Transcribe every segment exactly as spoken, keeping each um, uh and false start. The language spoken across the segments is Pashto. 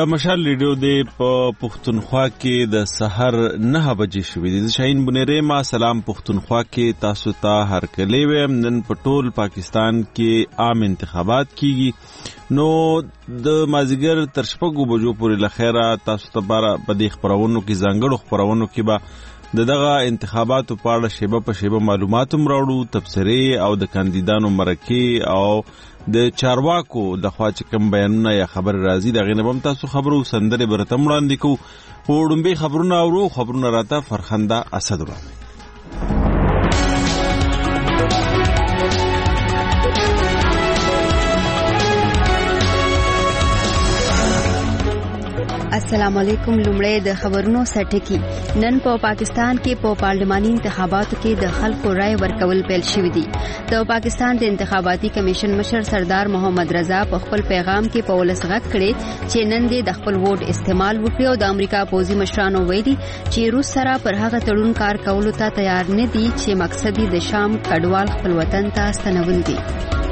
دا مشال ریډیو دی په پښتونخوا کې د سحر نه بجې شوې دي. شاهین بنيره ما سلام پښتونخوا کې تاسو ته هر کله ویم. نن په ټول پاکستان کې عام انتخابات کیږي نو د مازیګر تر شپږو بجو پورې لخيره تاسو ته بار په دې خبرونو کې ځانګړو خبرونو کې به د دغه انتخاباتو په اړه شیبه په شیبه معلومات هم راوړو، تبصرې او د کاندیدانو مرکې او د چارواکو د خوا چې کوم بیانونه یا خبر راځي دغه نه هم تاسو خبرو سندره برته وړاندې کوو. وړومبي خبرونه اورو خبرونه راته فرخنده اسد الله. السلام علیکم. لومړی د خبرونو سرټکی. نن په پا پاکستان کې په پا پارلماني انتخاباتو کې د خلکو رائے ورکول پیل شوې دي. د پاکستان د انتخاباتي کمیشن مشر سردار محمد رضا په خپل پیغام کې په ولس غږ کړي چې نن د خپل ووټ استعمال وکړي او د امریکا پوځي مشرانو ویلي چې روس سره پر هغه تړون کار کولو ته تیار نه دي چې مقصد د شام کډوال خپل وطن ته ستنول دي.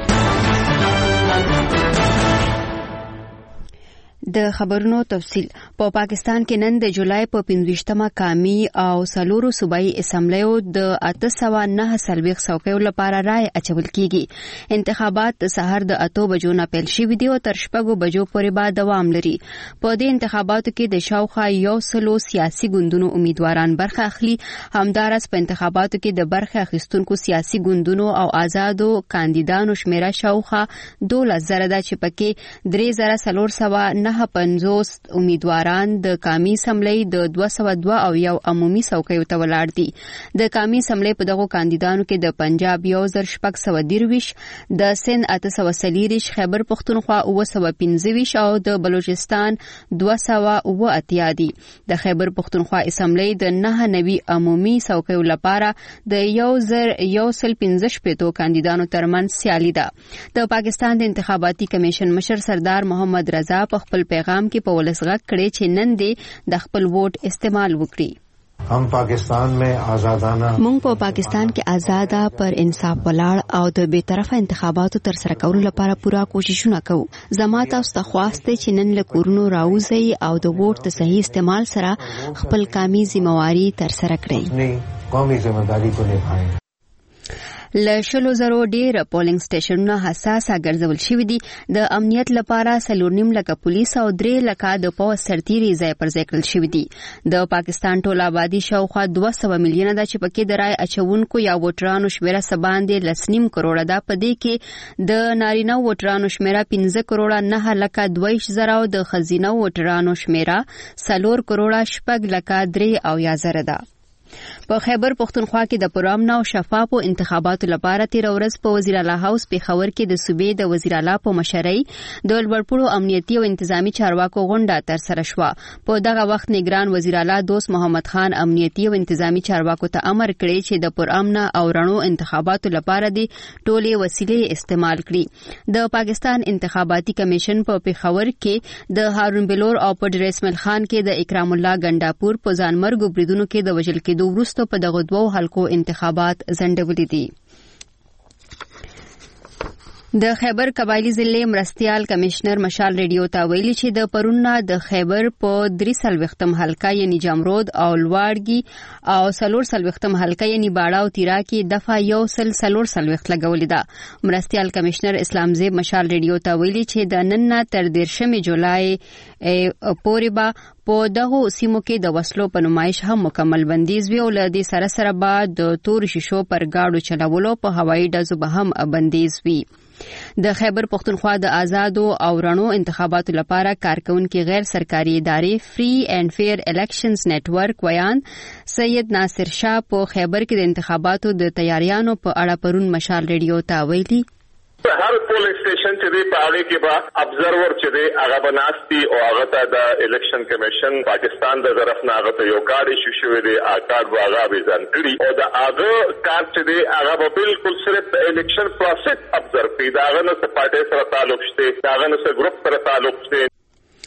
د خبرونو تفصیل. په پاکستان کې نن د جولای په پنځويشتمه قومي او سلورو صوبایي اسمبلیو د اته سوه نه څلوېښت څوکیو لپاره رائے اچول کیږي. انتخابات سهار د اته بجو نه پیل شوي دي او تر شپږو بجو پورې به دوام لري. په دې انتخاباتو کې د شاوخوا یو سلو سیاسي ګوندونو امیدواران برخه اخلي. همدارس په انتخاباتو کې د برخه اخیستونکو سیاسي ګوندونو او آزادو کاندیدانو شمیره شاوخوا دولس زره ده چې پکې درې زره څلور سوه نه پنځوس امیدواران د قومي اسمبلی د دوه سوه دوه او یو عمومي څوکیو ته ولاړ دي. د قومي اسمبلی په دغو کاندیدانو کې د پنجاب یو زر شپږ سوه درویش، د سند اته سوه څلېرویشت، خیبر پښتونخوا اوه سوه پنځه ویشت او د بلوچستان دوه سوه اوه اتیا دي. د خیبر پښتونخوا اسمبلی د نهه نوي عمومي څوکیو لپاره د یو زر یو سل پنځه شپېتو کاندیدانو ترمنځ سیالي ده. د پاکستان د انتخاباتي کمیشن مشر سردار محمد رضا په خپل پیغام کې په ولس غږ کړي چې نن دې د خپل ووټ استعمال وکړي. هم پاکستان میں آزادانه مونږ په پاکستان کې آزاده پر انصاف ولاړ او د بے طرفه انتخاباتو تر سره کولو لپاره پوره کوششونه کوو. زما تاسو ته خواسته چې نن له کورونو راوځي او د ووټ د صحیح استعمال سره خپل قومي ذمہواری تر سره کړئ. قومي ذمہواری کو نبھائیں. له شلو زرو ډیر پولینګ سټیشنونه حساسه ګرځول شوي دي. د امنیت لپاره څلور نیم لکه پولیس او درې لکه د پوځ سرتیري ځای پر ځای کړل شوي دي. د پاکستان ټول آبادي شاوخوا دوه سوه میلیونه ده چې پکې د رایې اچونکو یا ووټرانو شمیره څه باندې لس نیم کروړه ده. په دې کې د نارینه ووټرانو شمیره پنځه کروړه نه لکه دوه ویشت زره او د ښځینه ووټرانو شمیره څلور کروړه شپږ لکه درې اویا زره ده. په خیبر پښتونخوا کې د پرامن او شفافو انتخاباتو لپاره تیر ورځ په وزیر اعلی هاوس پیښور کې د صوبې د وزیر اعلی په مشرۍ د لوړپوړو امنیتي او انتظامی چارواکو غونډه تر سره شوه. په دغه وخت نگران وزیر اعلی دوست محمد خان امنیتي او انتظامی چارواکو ته امر کړی چې د پرامن او رڼو انتخاباتو لپاره د ټولې وسیلې استعمال کړي. د پاکستان انتخاباتي کمیشن په پیښور کې د هارون بلور او په ډیر اسماعیل خان کې د اکرام الله ګنڈاپور په ځانمرګو بریدونو کې د وژل کېدو وروسته په دغه دوو حلقو انتخابات ځنډولي دي. د خیبر قبایلی ضلع مرستیال کمشنر مشال ریډیو ته ویلي چې د پرونه د خیبر په درې څلوېښتم حلقه یعنی جامرود او لواړګي او څلور څلوېښتم حلقه یعنی باړه او تیرا کې دفعه یو سل څلور څلوېښت لګولې ده. مرستیال کمشنر اسلام زیب مشال ریډیو ته ویلي چې د نن نه تر دېرشمې جولای پورې به په دغو سیمو کې د وسلو په نمایش هم مکمل بندیز وي او له دې سره سره به د تور شیشو پر گاډو چلولو په هوایي ډزو به هم بندیز وي. د خیبر پښتونخوا د آزادو او رڼو انتخاباتو لپاره کارکونکي غیر سرکاري ادارې فری اینڈ فیر الیکشنز نیټ ورک ویان سید ناصر شاه په خیبر کې د انتخاباتو د تیاریانو په اړه پرون مشال ریډیو ته ویلي هر پولینګ سټیشن چې دی په هغه کې به ابزرور چې دی هغه بناستی او هغه ته د الیکشن کمیشن پاکستان د طرف نه هغه ته یو کارت ایشو شوی دی. هغه کارت به هغه به ځان کړي او د هغه کارت چې دی هغه به بالکل صرف الیکشن پروسس ابزرو کوي. دا هغه نه څه پارټي سره تعلق شته، دا هغه نه څه ګروپ سره تعلق شته.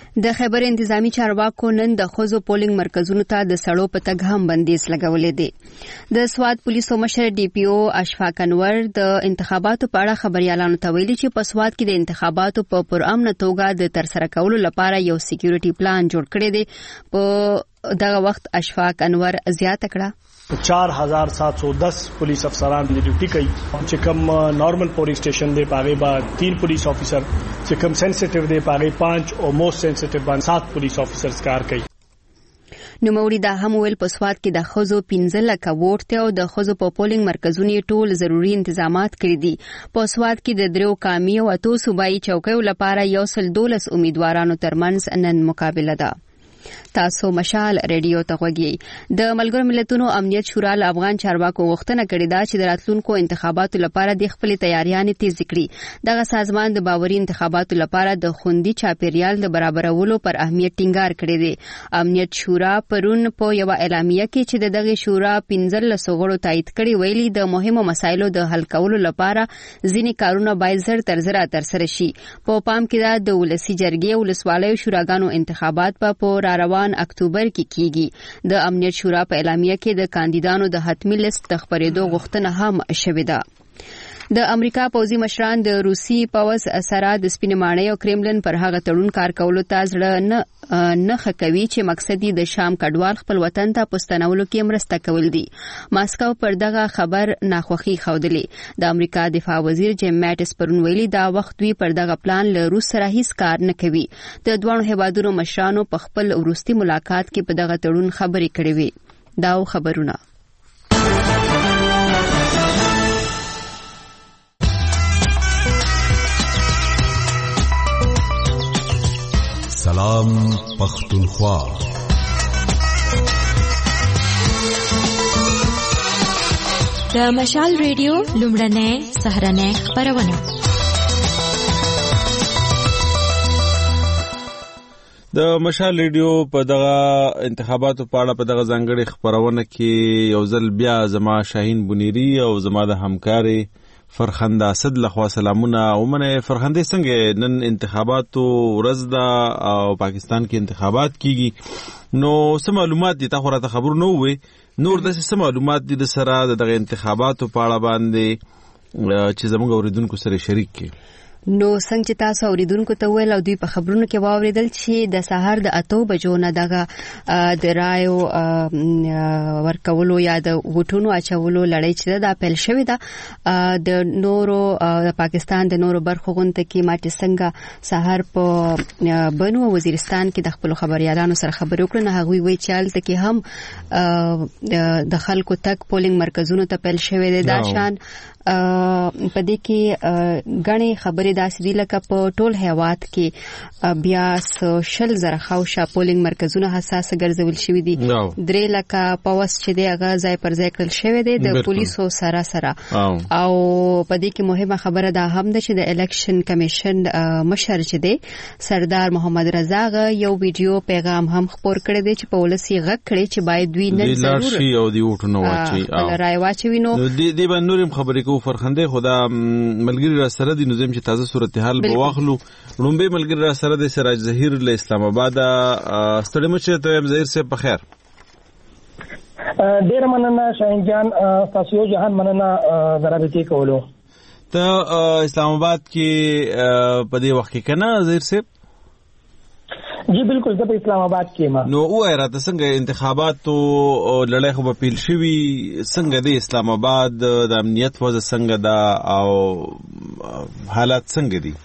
د خیبر انتظامی چارواکو نن د ښځو پولینګ مرکزونو ته د سړو په تګ هم بندیز لګولې دی. د سواد پولیسو مشر ډي پی او اشفاق انور د انتخاباتو په اړه خبريالانو ته ویلي چې په سواد کې د انتخاباتو په پرامن توګه د ترسره کولو لپاره یو سکیورټي پلان جوړ کړی دی. په دغه وخت اشفاق انور زیاته کړه چار ہزار سات سو دس پولیس افسران دی ډیوټي کوي چې کوم نارمل پولیس سټیشن دی پاغه با تین پولیس افسر چې کوم سنسټیو دی پاغه پانچ او موست سنسټیو باندې سات پولیس افسرز کار کوي. نو موري دا هم ویل په سواد کې د خزو پنځه لکه ووټ ته او د خزو په پولینګ مرکزونو ټول ضروري تنظیمات کړی دي. په سواد کې د درو قامي او اتو صوبایي چوکیو لپاره یو سل دولس امیدوارانو ترمنځ نن مقابله ده. تاسو مشال ریډیو ته غوږی. د ملګرو ملتونو امنیت شورا له افغان چارواکو غوښتنه کړې ده چې د راتلونکو انتخاباتو لپاره د خپل تیاریانې تیز کړي. دغه سازمان د باوري انتخاباتو لپاره د خوندي چاپیریال د برابرولو پر اهمیت ټینګار کړی دی. امنیت شورا پرون په یو اعلامیه کې چې دغه شورا پنځلس غړو تایید کړي ویلي د مهمو مسایلو د حل کولو لپاره ځینې کارونه باید زر تر زر ترسره شي. په پام کې د ولسی جرګې ولسوالیو شوراګانو انتخابات په روان اکتوبر کې کیږي. د امنیت شورا په اعلامیه کې د کاندیدانو د حتمی لیست د خبرېدو غوښتنه هم شوې ده. د امریکا پوځي مشران د روسي پوځ سره د سپینې ماڼۍ او کرملن پر هغه تړون کار کولو ته زړه نه نه خکوي چې مقصد د شام کډوال خپل وطن ته پستنولو کې مرسته کول دي. ماسکو پر دغه خبر ناخوښي ښودلې. د امریکا دفاع وزیر جیم ماټس پرون ویلي دا وخت وی پر دغه پلان له روس سره هیڅ کار نه کوي. د دوه هیوادونو مشرانو په خپل وروستي ملاقات کې په دغه تړون خبرې کړې وي. دا خبرونه سلام پختونخوا. د مشال ریډیو لومړنۍ سهرنۍ خبرونه. د مشال ریډیو په دغه انتخاباتو په اړه په دغه ځانګړي خبرونه کې یو ځل بیا زما شاهین بنيري او زما د همکاري فرخنده اسد لخوا سلامونه. ومنه فرخنده څنګه نن انتخاباتو ورځ ده او پاکستان کې انتخابات کیږي نو څه معلومات دي تاسو راته خبر نه وي نور د څه معلومات دي د سره دغه انتخاباتو په اړه باندې چې زموږ اوریدونکو سره شریک کړي. نو څنګه چې تاسو اوریدونکو ته ویل او دوی په خبرونو کې واوریدل چې د سحر د اتو بجو نه دغه د رایو ورکولو یا د وټونو اچولو لړۍ چې دا پیل شوې ده د نورو د پاکستان د نورو برخو غونډه کې ماته څنګه سحر په بنو وزیرستان کې د خپل خبريالانو سره خبرې وکړه. نه هغوی وی چې حالت کې هم د خلکو تک پولینګ مرکزونو ته پیل شوې ده. دا شان په دې کې غني خبرې داسې دي لکه په ټول هیواد کې بیا سوشل زره خوشا پولینګ مرکزونه حساس ګرځول شوې دي. درې لکه پوس چې دی هغه ځای پر ځای کړل شوی دی د پولیسو سره سره. او په دې کې مهمه خبره ده هم ده چې د الیکشن کمیشن مشر چې دی سردار محمد رضا غ یو ویډیو پیغام هم خپور کړی دی چې په ولسی غږ کړي چې باید دوی نه ضرور شي او دی وټونه واچي او راي واچوي. نو دې دې باندې نورم خبرې کو فرخنده خدا ملګری را سره دي نظم چې تازه صورتحال به واخلو. لومبه ملګری را سره د سراج ظهیر له اسلام آباد ستړي مچ ته ظهیر سے په خیر. ډیر مننه شاهین جان تاسو جهان مننه درابطي کولو. ته اسلام آباد کې په دې وخت کې کنه ظهیر سے؟ جی بالکل زه په اسلام آباد کې ما. نو وای راته څنګه انتخاباتو لړۍ خو په پیل شوي څنګه د اسلام آباد د امنیت وضع څنګه ده او حالات څنګه دي؟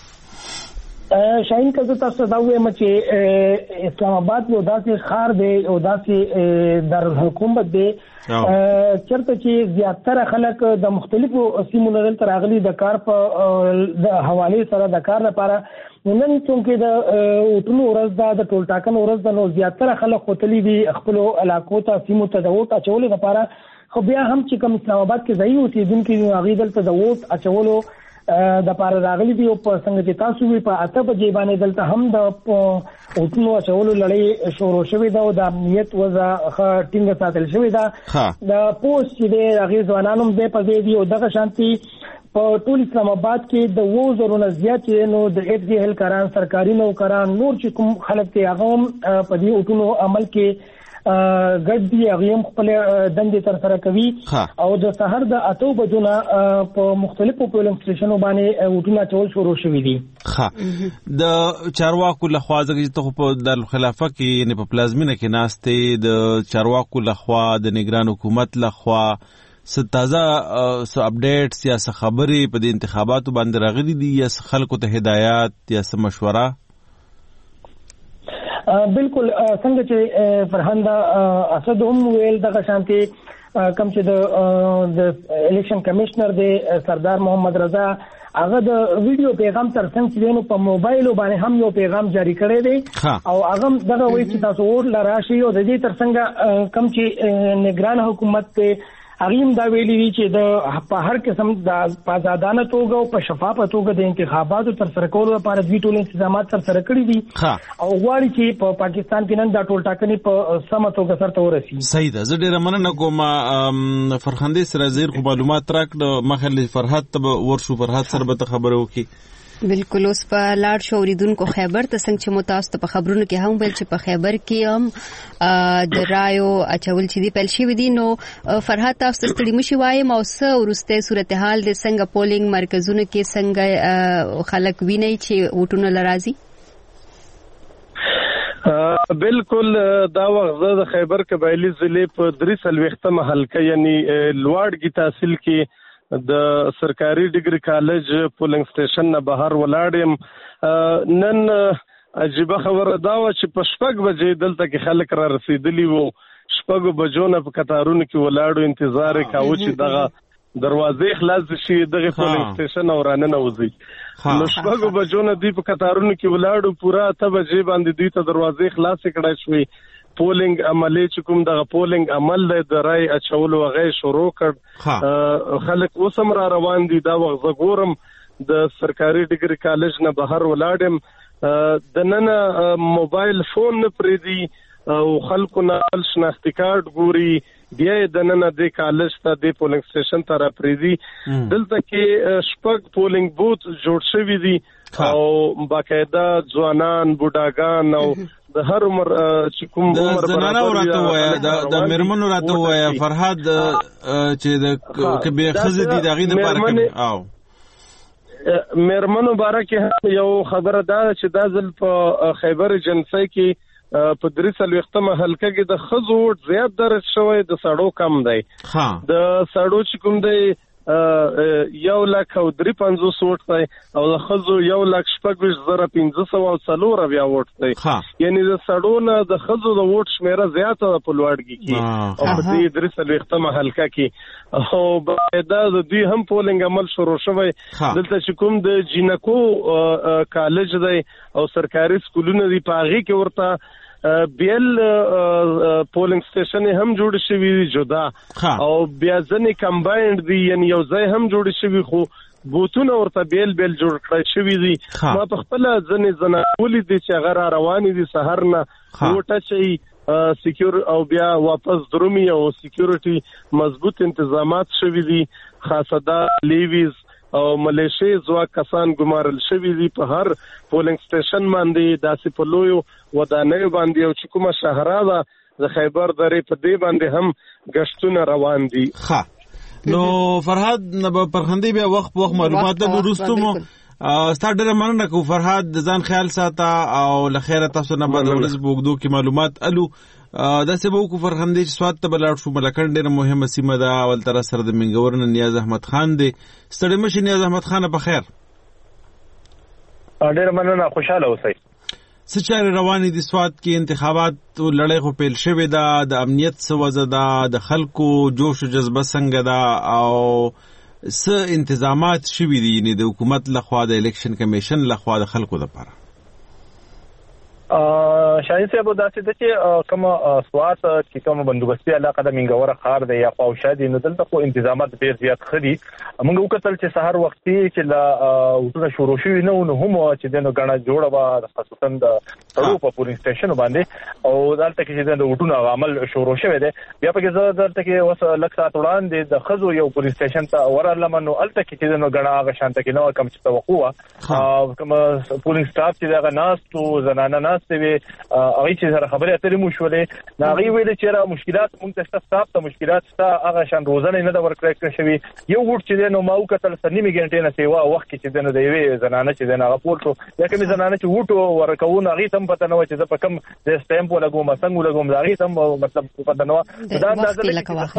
شاهین کزه تاسو دا وایم چې اسلام آباد یو داسې ښار دی او داسې دارالحکومت دی چرته چې زیاتره خلک د مختلفو سیمو نه دلته راغلي د کار په د حواله سره د کار لپاره. نن څنګه د وټونو ورځ ده د ټول ټاکنو ورځ ده نو زیاتره خلک خپلې دي خپل علاقو ته سیمو ته د وټ اچولو لپاره. خو بیا هم چې کوم اسلام آباد کې ځای اوسېدونکي هغوی دلته د وټ اچولو د پاره راغلي دي او په څنګه چې تاسو وی په اته بجې باندې دلته هم د اوټونو اچولو لړۍ شروع شوې ده او د امنیت وضع ټینګه ساتل شوې ده. د پوسټ چې د هغې ځوانانو هم ځای په ځای دي او دغه شانتي په ټول اسلام آباد کې د وو زرو نه زیات نو د ایف ډي هلکاران سرکاري نوکران نور چې کوم خلک ته هغه په دې اټونو عمل کې ګډ دي هغه هم خپل دندې تر سره کوي او د سحر د اتو بجو نه په مختلفو پولینګ سټیشنونو باندې وټونه ټول شروع شوي دي. ها د چارواکو لخوا ځکه چې په دارالخلافه کې یعنی په پلازمینه کې ناشته د چارواکو لخوا د نگران حکومت لخوا څه تازه څه اپډیټس یا څه خبرې په د انتخاباتو باندې راغلي دي یا خلکو ته هدایات یا څه مشوره؟ بالکل څنګه چې فرهنده اسد هم ویل دغه شانتي کوم چې د د الیکشن کمشنر دی سردار محمد رضا هغه د ویډیو پیغام تر څنګ چې نو په موبایل باندې هم یو پیغام جاری کړی دی او هغه دغه وایي چې تاسو ور لراشي او د دې تر څنګ کوم چې نگران حکومت ته اغیم دا ویلي دي چې د په هر قسم د آزادانه توګه او په شفافه توګه د انتخاباتو تر سره کولو لپاره دوی ټول انتظامات تر سره کړی دي او غواړي چې په پاکستان کې نن دا ټول ټاکنې په سمه توګه سره ورسي. صحیح ده. زه ډیره مننه کوم فرخندې سره زیر خو معلومات راکړه مخلي فرحت ته ورشو فرحت سره به خبرو کی. بالکل اوس په لاړ شو اوریدونکو خیبر ته څنګه چې متاسف په خبرونو کې هم بل چې په خیبر کې هم د رایو اچول چې دی پیل شوی دي نو فرحت تاسو ستړي مشي وایم او څه ورسته صورتحال د څنګه پولینګ مرکزونو کې څنګه خلک ویني چې وټونه لرازي؟ بالکل دا وخت د خیبر قبایلی ضلع په درې سلويختمه حلقه یعنی لوړګي تحصیل کې د سرکاري ډیګري کالج پولینګ سټیشن نه بهر ولاړم. نن عجیب خبره دا و چې په شپږ بجې دلته کې خلک را رسیدلی وو شپږ بجو نه په قطارونو کې ولاړو انتظار کاوه چې دغه دروازې خلاص شي دغه پولینګ سټیشن او رانه وځي. نو شپږ بجو نه دی په قطارونو کې ولاړو پورا اته بجې باندې دوی ته دروازې خلاص کړای شوې. پولینګ عملی چې کوم دغه پولینګ عمل د رای اچولو هغه شروع کړ. خلک اوس هم را روان دي. دا وخت زه ګورم د سرکاري ډیګري کالج نه بهر ولاړم د نن موبایل فون نه پریدي او خلکو نه شناختی کارت ګوري بیا د نن د کالج ته د پولینګ سټیشن ته را پریدي. دلته کې شپږ پولینګ بوت جوړ شوي دي او باقاعده ځوانان بوډاګان او د هر عمر چې کوم عمر زنانه راته وایا د مرمنو راته وایا فرحاد چې د کبه خزه دي دغه د پارک او مرمنو بارکه یو خبره دا چې دا ځل په خیبر جنسي کې په درې سلويختمه حلقه کې د خزو زیات درج شوی د سړو کم دی. د سړو چې کوم دی یو لک او درې پنځوس ووټ دی او د خزو یو لک شپږ زره پنځه سوه او څلور اویا ووټ دی. یعنی د سړو نه د خزو د ووټ شمیره زیاته ده په لوړګي کې او په دې درې سلويختمه حلقه کې او باید د دوی هم پولینګ عمل شروع شوی. دلته چې کوم د جینکو کالج دی او سرکاري سکولونه دي په هغې کې ورته بیل پولینګ سټیشن هم جوړ شوی جدا او بیا ځنې کمباینډ دي یعنی یو ځای هم جوړ شوی خو بوتونه ورته بیل بیل جوړ کړی شوی دي. ما په خپل ځنې زناولې دي چې هغه را روانې دي سحر نه وټه چې سکیور او بیا واپس درومي او سکیورټي مضبوط انتظامات شوی دي. خاصدا لیویز او ملیشي ځواک کسان ګمارل شوي دي په هر پولینګ سټیشن باندې داسې په لویو ودانیو باندې او چې کومه شهره ده د خیبر درې په دې باندې هم گشتونه روان دي. ښه نو فرحاد نه په پرخندې بیا وخت وخت معلومات د وروستمو ستاسو ډېر مننه کوم فرحاد د ځان خیال ساته او لخيره تاسو نه بعد ورځ بوګدو کې معلومات الو دا سبو کو فرخندې چې سواد ته بلار شو ملکن ډېر مهمه سیمه ده اول تر سره د منګورن نیاز احمد خان دی. ستړي مشه نیاز احمد خان په خیر. ډېر مننه خوشاله اوسئ. څه چارې روانې دي سواد کې انتخابات لړۍ خو پیل شوې ده د امنیت څه وضع ده د خلکو جوش او جذبه څنګه ده او څه انتظامات شوي دي، یعنی د حکومت لخوا د الیکشن کمیشن لخوا د خلکو لپاره؟ ډېر مننه. خوشاله اوسئ. د سواد په ولایت کې د انتخاباتو لړۍ پیل شوې ده. د امنیت څه وضع ده د خلکو جوش او جذبه څنګه ده او څه انتظامات شوي دي د حکومت لخوا د الیکشن کمیشن لخوا د خلکو لپاره؟ شاهین صاحب دا چې کوم سوات چې کوم بندوبستي علاقه د منګوره خار دی یا پاوشه دي نو دلته خو انتظامات ډیر زیات خدي موږ وکتل چې سحر وختي چې لا وټونه شروع شوي نو نو هم چې دنه غاڼه جوړه وا خصوصا د تړو په پولینګ سټیشن باندې او دلته کې چې د وټونه عمل شروع شوی دی بیا په کې زه دلته کې اوس لک سات وړاندې د خزو یو پولینګ سټیشن ته ورالم نو الته کې چې دنه غاڼه هغه شانته کې نو کم چې توقع او کوم پولینګ سټاف چې دا ناس تو زنانه ناس وي هغه چې سره خبرې اترې مو شولې نو هغه ویل چې را مشکلات مونږ ته ستاسو ته مشکلات ستا هغه شان روزانه نه دا ورکړی شوی یو وټ چې نو ماو کتل سنیمه غنټې نه سیوا وخت کې چې د یوې زنانه چې د هغه پورتو یا کومې زنانه چې وټو ورکوونه هغه تم پته نه و چې په کوم د سټیمپ ولګوم څنګه ولګوم هغه تم مطلب پته نه و دا اندازه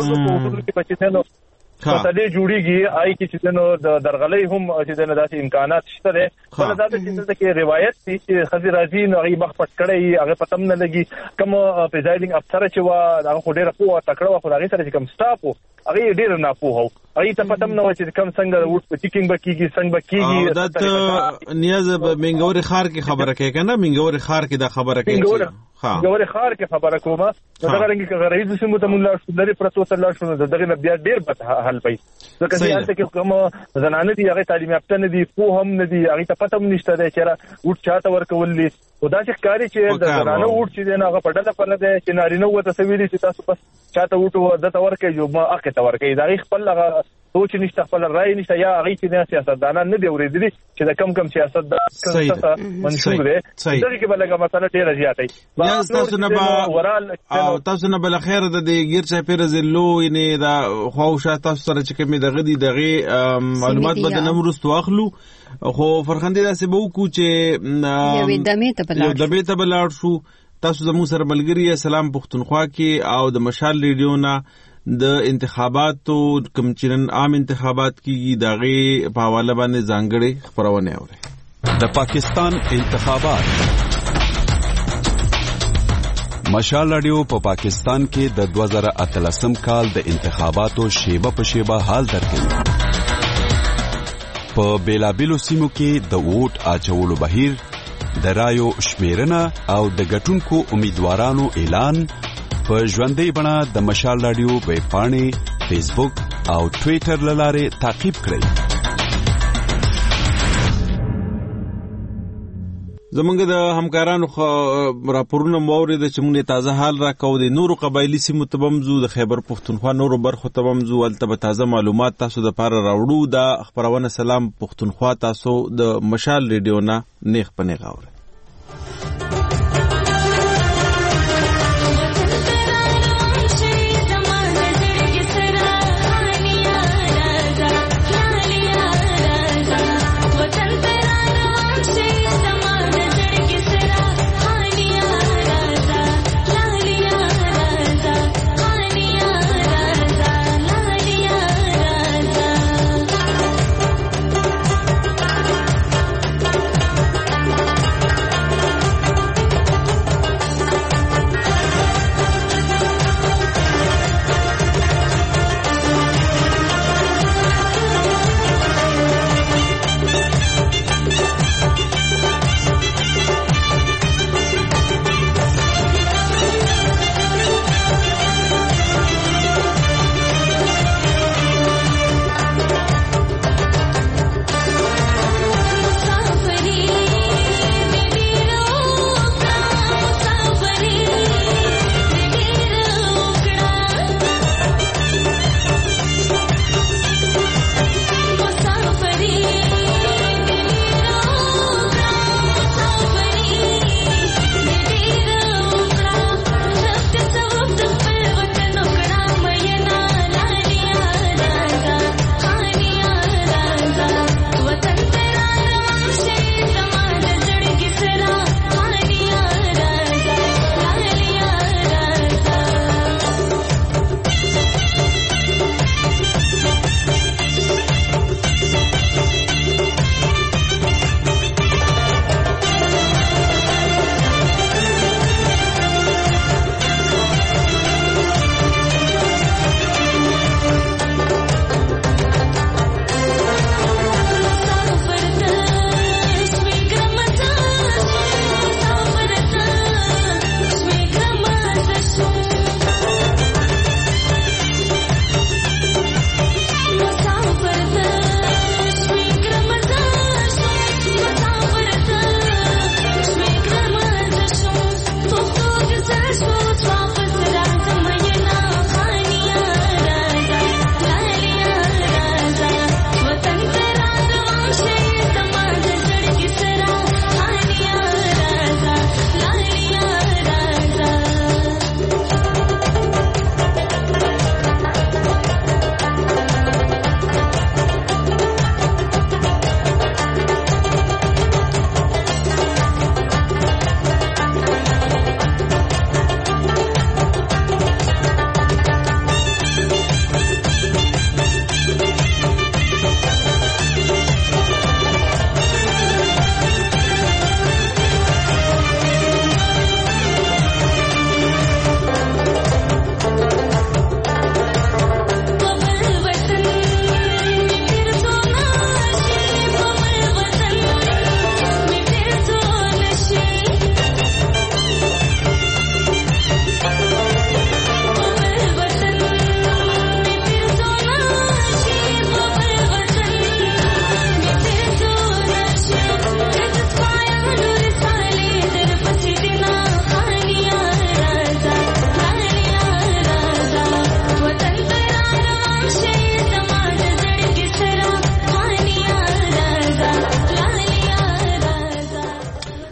کې پچې نو مسلې جوړیږي آی کی چې نو د درغلې هم چې د داسې امکانات شته ده په داسې چې کې روایت دي چې خزي راځي نو هغه مخ پټ کړي هغه پتم نه لګي کوم پریزایډینګ افسر چې وا هغه خو ډیره پوهه تکړه خو هغه سره کوم سټاف هغه ډیر نه پوهه هغه ته پتم نه و چې کوم څنګه وټ چیکینګ بکیږي څنګه بکیږي دا ته نیاز منګوري خار کې خبره کوي کنه منګوري خار کې دا خبره کوي ها منګوري خار کې خبره کومه دا رنګ کې غریب سیمو ته موږ لري پرتو تر لا شنو دغه بیا ډیر به حل پي ځکه چې انت کې کوم زنانه دي هغه تعلیم یافته نه دي خو هم نه دي هغه ته پته هم نشته ده چې وټ چاته ورکوللی او دا چې کاری چې د زنانه وټ چې نه هغه پټه په لده چې نارینه وته سویلي چې تاسو بس چاته وټ د تور کې جو ما اخه تور کې دا خپل هغه سوچ نشته خپل رائے نشته یا هغه چې سیاستدانان نه دی اوریدلي چې د کم کم سیاست د منشور دی دا کې بلګه مسله ډیره زیاته یا تاسو نه با او تاسو نه بل خیر د غیر چا پیر زلو نه دا خواوشه تاسو سره چې کومه دغه دی دغه معلومات به نه مرستو اخلو خو فرخندې داسې به وکړو چې یو دمه ته بلاړ یو دمه ته بلاړ شو تاسو زموږ سره ملګری سلام پښتونخوا کې او د مشال ریډیو نه د انتخاباتو کوم چرن عام انتخابات کیږي دغه په حواله باندې ځانګړي خبرونه اوري د پاکستان انتخابات مشال رادیو په پاکستان کې د دوه زره اتلسم کال د انتخاباتو شیبه په شیبه حال درکوي په بیلابیلو سیمو کې د ووټ اچولو بهیر د رایو شمیرنه او د ګټونکو امیدوارانو اعلان په ژوندۍ بڼه د مشال رادیو ویب پاڼې فیسبوک او ټویټر لاره تعقیب کړئ زمونږ د همکارانو راپورونه مورید چې موږ تازه حال راکاو د نورو قبایلی سیمو ته بمزو د خیبر پښتونخوا نورو برخو ته بمزو ولته به تازه معلومات تاسو د پاره راوړو د خبرونه سلام پښتونخوا تاسو د مشال ریډیو نه نیخ پنه غاوره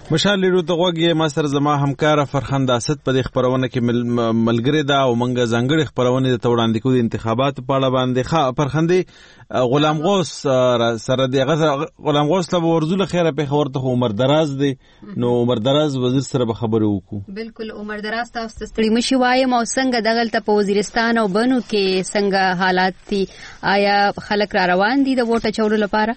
مشال لیرو ته غوږی ما سره زما همکار فرخنده اسد په دې خبرونه کې ملګری دا او منګه ځانګړي خبرونه د توړاندې کو د انتخاباتو په اړه باندې ښه فرخنده غلام غوث سره دغه غلام غوث له ورزول خیره په خبر ته عمر دراز دی نو عمر دراز وزیر سره به خبرو وکړو. بالکل عمر دراز تاسو ستړي مشي وایم او څنګه دغلته په وزیرستان او بنو کې څنګه حالات دي آیا خلک را روان دي د ووټ اچولو لپاره؟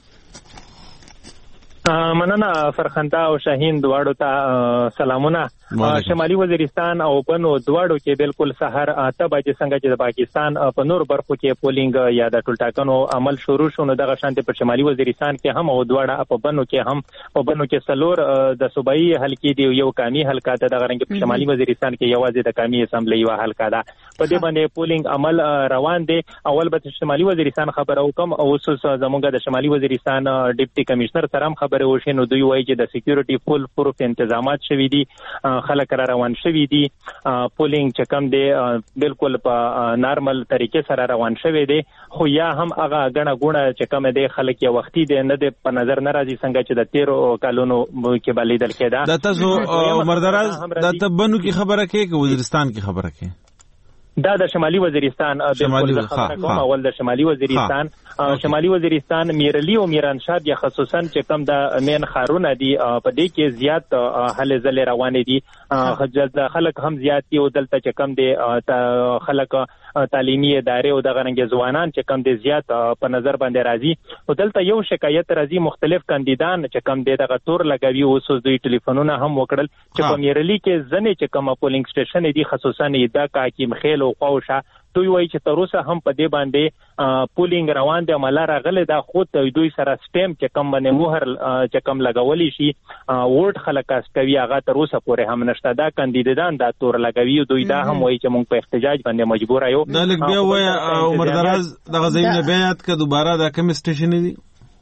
مننه فرخنده او شاهین دواړو ته سلامونه. شمالي وزیرستان او بنو دواړو کې بالکل سحر اته بجې څنګه چې د پاکستان په نور برخو کې پولینګ یا د ټولټاکنو عمل شروع شو نو دغه شانتي په شمالي وزیرستان کې هم او دواړه په بنو کې هم په بنو کې سلور د صوبایي حلقې دی یو کامي حلقه ده دغه رنګ په شمالي وزیرستان کې یوازې د کامي اسمبلی یو حلقه ده په دې باندې پولینګ عمل روان دی. اول به شمالي وزیرستان خبر او کم او اوس زموږ د شمالي وزیرستان ډیپټي کمشنر سره هم خبره وشي نو دوی وایي چې د سکیورټي فول پروف تنظیمات شوي دي خلک را روان شوي دي پولینګ چې کم دی بالکل په نارمل طریقې سره روان شوي دي خو یا هم هغه غڼه غونه چې کم دی خلک یې وختي دی نه دی په نظر نه راځي څنګه چې د تیرو کالونو کې بلیدل کېده. دا تاسو عمر دراز دا ته بنو کې خبره کوي که وزیرستان کې خبره کوي؟ دا د شمالي وزیرستان بالکل خبره کوم اول د شمالي وزیرستان شمالي وزیرستان میرلی او میرانشاه یا خصوصا چې کوم د مین خارونه دي په دې کې زیات هلې ځلې روانې دي خلک هم زیات دي او دلته چې کوم دي خلک تعلیمي ادارې او د غرنګ ځوانان چې کوم دي زیات په نظر باندې راځي او دلته یو شکایت راځي مختلف کاندیدان چې کوم دي دغه تور لګوي او دوی ټلیفونونه هم وکړل چې په میرلی کې ځنې چې کوم پولینګ سټیشن دي خصوصا د حکیم خیل او قوشه دوی وایي چې تر اوسه هم په دې باندې پولینګ روان دی عمله راغلی دا خو دوی سره سټیم چې کوم باندې مهر چې کوم لګولی شي ووټ خلک کاستوي هغه تر اوسه پورې هم نشته دا کاندیدان دا تور لګوي دوی دا هم وایي چې موږ په احتجاج باندې مجبور یو. دا لږ بیا وایي عمر دراز دغه ځایونه بیا یاد که دوباره دا کوم سټیشن دي؟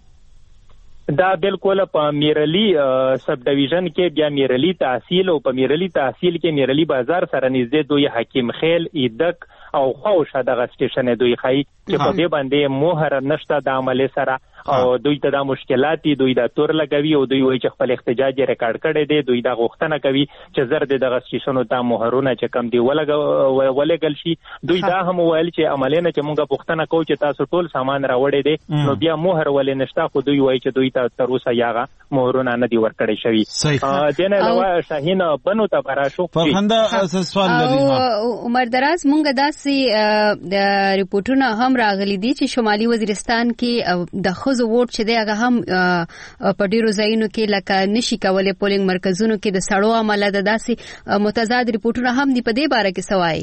دا بالکل په میرلی سب ډیویژن کې بیا میرلی تحصیل او په میرلی تحصیل کې میرلی بازار سره نږدې دوی حکیم خیل ایدک او خوشه دغه سټیشن دوی خای چې په دې باندې مهر نشته د عمل سره او دوی ته دا مشکلات دي دوی دا تور لګوي او دوی وایي چې خپل احتجاج ریکارډ کړي دي دوی دا غوښتنه کوي چې زر دغه سټیشنو ته مهرونه چې کم دی ولګ ولګل شي دوی دا هم ویل چې عملینه چې مونږه غوښتنه کوو چې تاسو ټول سامان راوړی دي نو بیا مهر ولې نشته خو دوی وایي چې دوی ته تر اوسه یاغه مهرونه نه دی ورکړی شوی. دنه علاوه شاهین بنو ته براشو فرخنده سوال لري عمر دراز مونږه داسې د ریپورتونو هم راغلي دي چې شمالي وزیرستان کې د خزو ووټ چې دی هغه هم په ډیرو ځایونو کې لکه نشي کولای پولینګ مرکزونو کې د سړو عمله د داسې متضاد ریپورتونه هم دي په دې باره کې سوای؟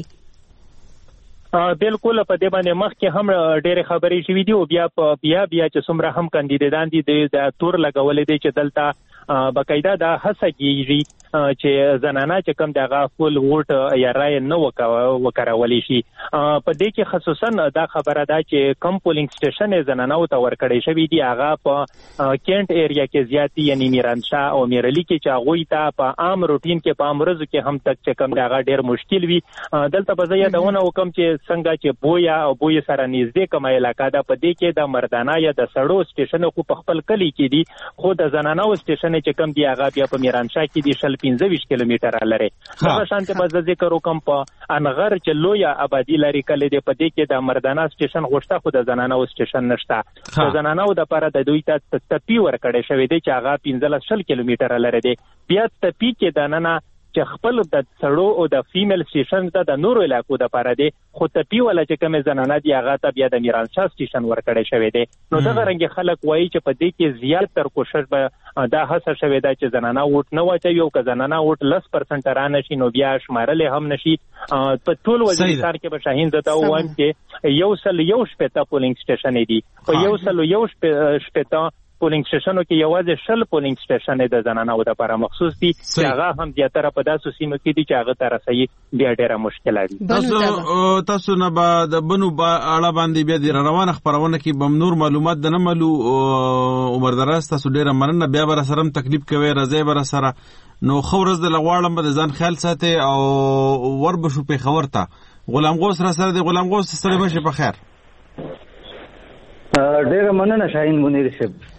بالکل په دې باندې مخکې هم ډېرې خبرې شوې دي او بیا بیا بیا چې څومره هم کاندیدان دي د تور لګولې دي چې دلته باقاعده دا هڅه کیږي چې زنانه چې کوم دغه فول ووټ یا رای نه وکړولې شي په دې کې خصوصا دا خبره ده چې کم پولینګ سټیشن زنانه او ته ورکړې شوی دی هغه په کینټ ایریا کې زیاتی یعنی میرانشاه او میرلی کې چې هغه ته په عام روټین کې په امرزو کې هم تک چې کوم دغه ډېر مشکل وي دلته په ځای دونه حکم چې څنګه چې بویا او بویا سره نږدې کومه علاقه ده په دې کې د مردانه یا د سړو سټیشن خو په خپل کلی کې دي خو د زنانه سټیشن چې کوم دی هغه بیا په میرانشاه کې دی شل پنځه ویشت کیلومتره لري دا شانته مزه ذکر وکم په انغر چې لویا آبادی لري کله دی په دې کې د مردانه سټیشن غوښته خو د زنانه سټیشن نشته د زنانه د لپاره د دوی ته تپی ورکړې شوې دی چې هغه پنځه شل کیلومتره لري دی بیا تپی کې د نننه چې خپل د سړو او د فیمیل سټیشن ته د نورو علاقو د لپاره دی خو تپی ولا چې کوم زنانه دی هغه ته بیا د میرانشاه سټیشن ورکړې شوې دی نو دغه رنګ خلک وایي چې په دې کې زیات تر کوشش به دا هڅه شوې ده چې زنانه ووټ نه واچوي او که زنانه ووټ لس پرسنټ را نشي نو بیا شمارلې هم نشي په ټول وزیرستان کې به شاهین زته وایم چې یو سل یو شپېته پولینګ سټیشن دي په یو سل یو شپېته پولینګ سټیشنو کې یوازې شل پولینګ سټیشن د زنانه او د لپاره مخصوص دي چې هغه هم زیاتره په داسو سیمو کې دي چې هغه ته رسېدي بیا ډېره مشکله دي. تاسو تاسو نه به د بنو اړه باندې بیا د روانه خبرونه کې بم نور معلومات د نه ملو عمر دراز تاسو ډېره مننه بیا بر سره تکلیف کوي راځي بر سره نو خورز د لغواړم به ځان خیال ساتي او ور بشو په خبر ته غلام غوث را سره دی غلام غوث سره بشه په خیر ډېر مننه شاهین منیر صاحب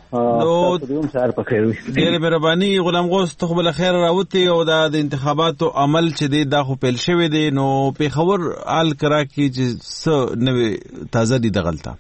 نو دوم سار په خیر وي. ډېر مهرباني غلام غوث ته بل خیر راوتی او د انتخاباتو عمل چې دی دا خو پیل شوی دی نو پیښور حال کرا کی چې څه نوې تازه دي دغلطه.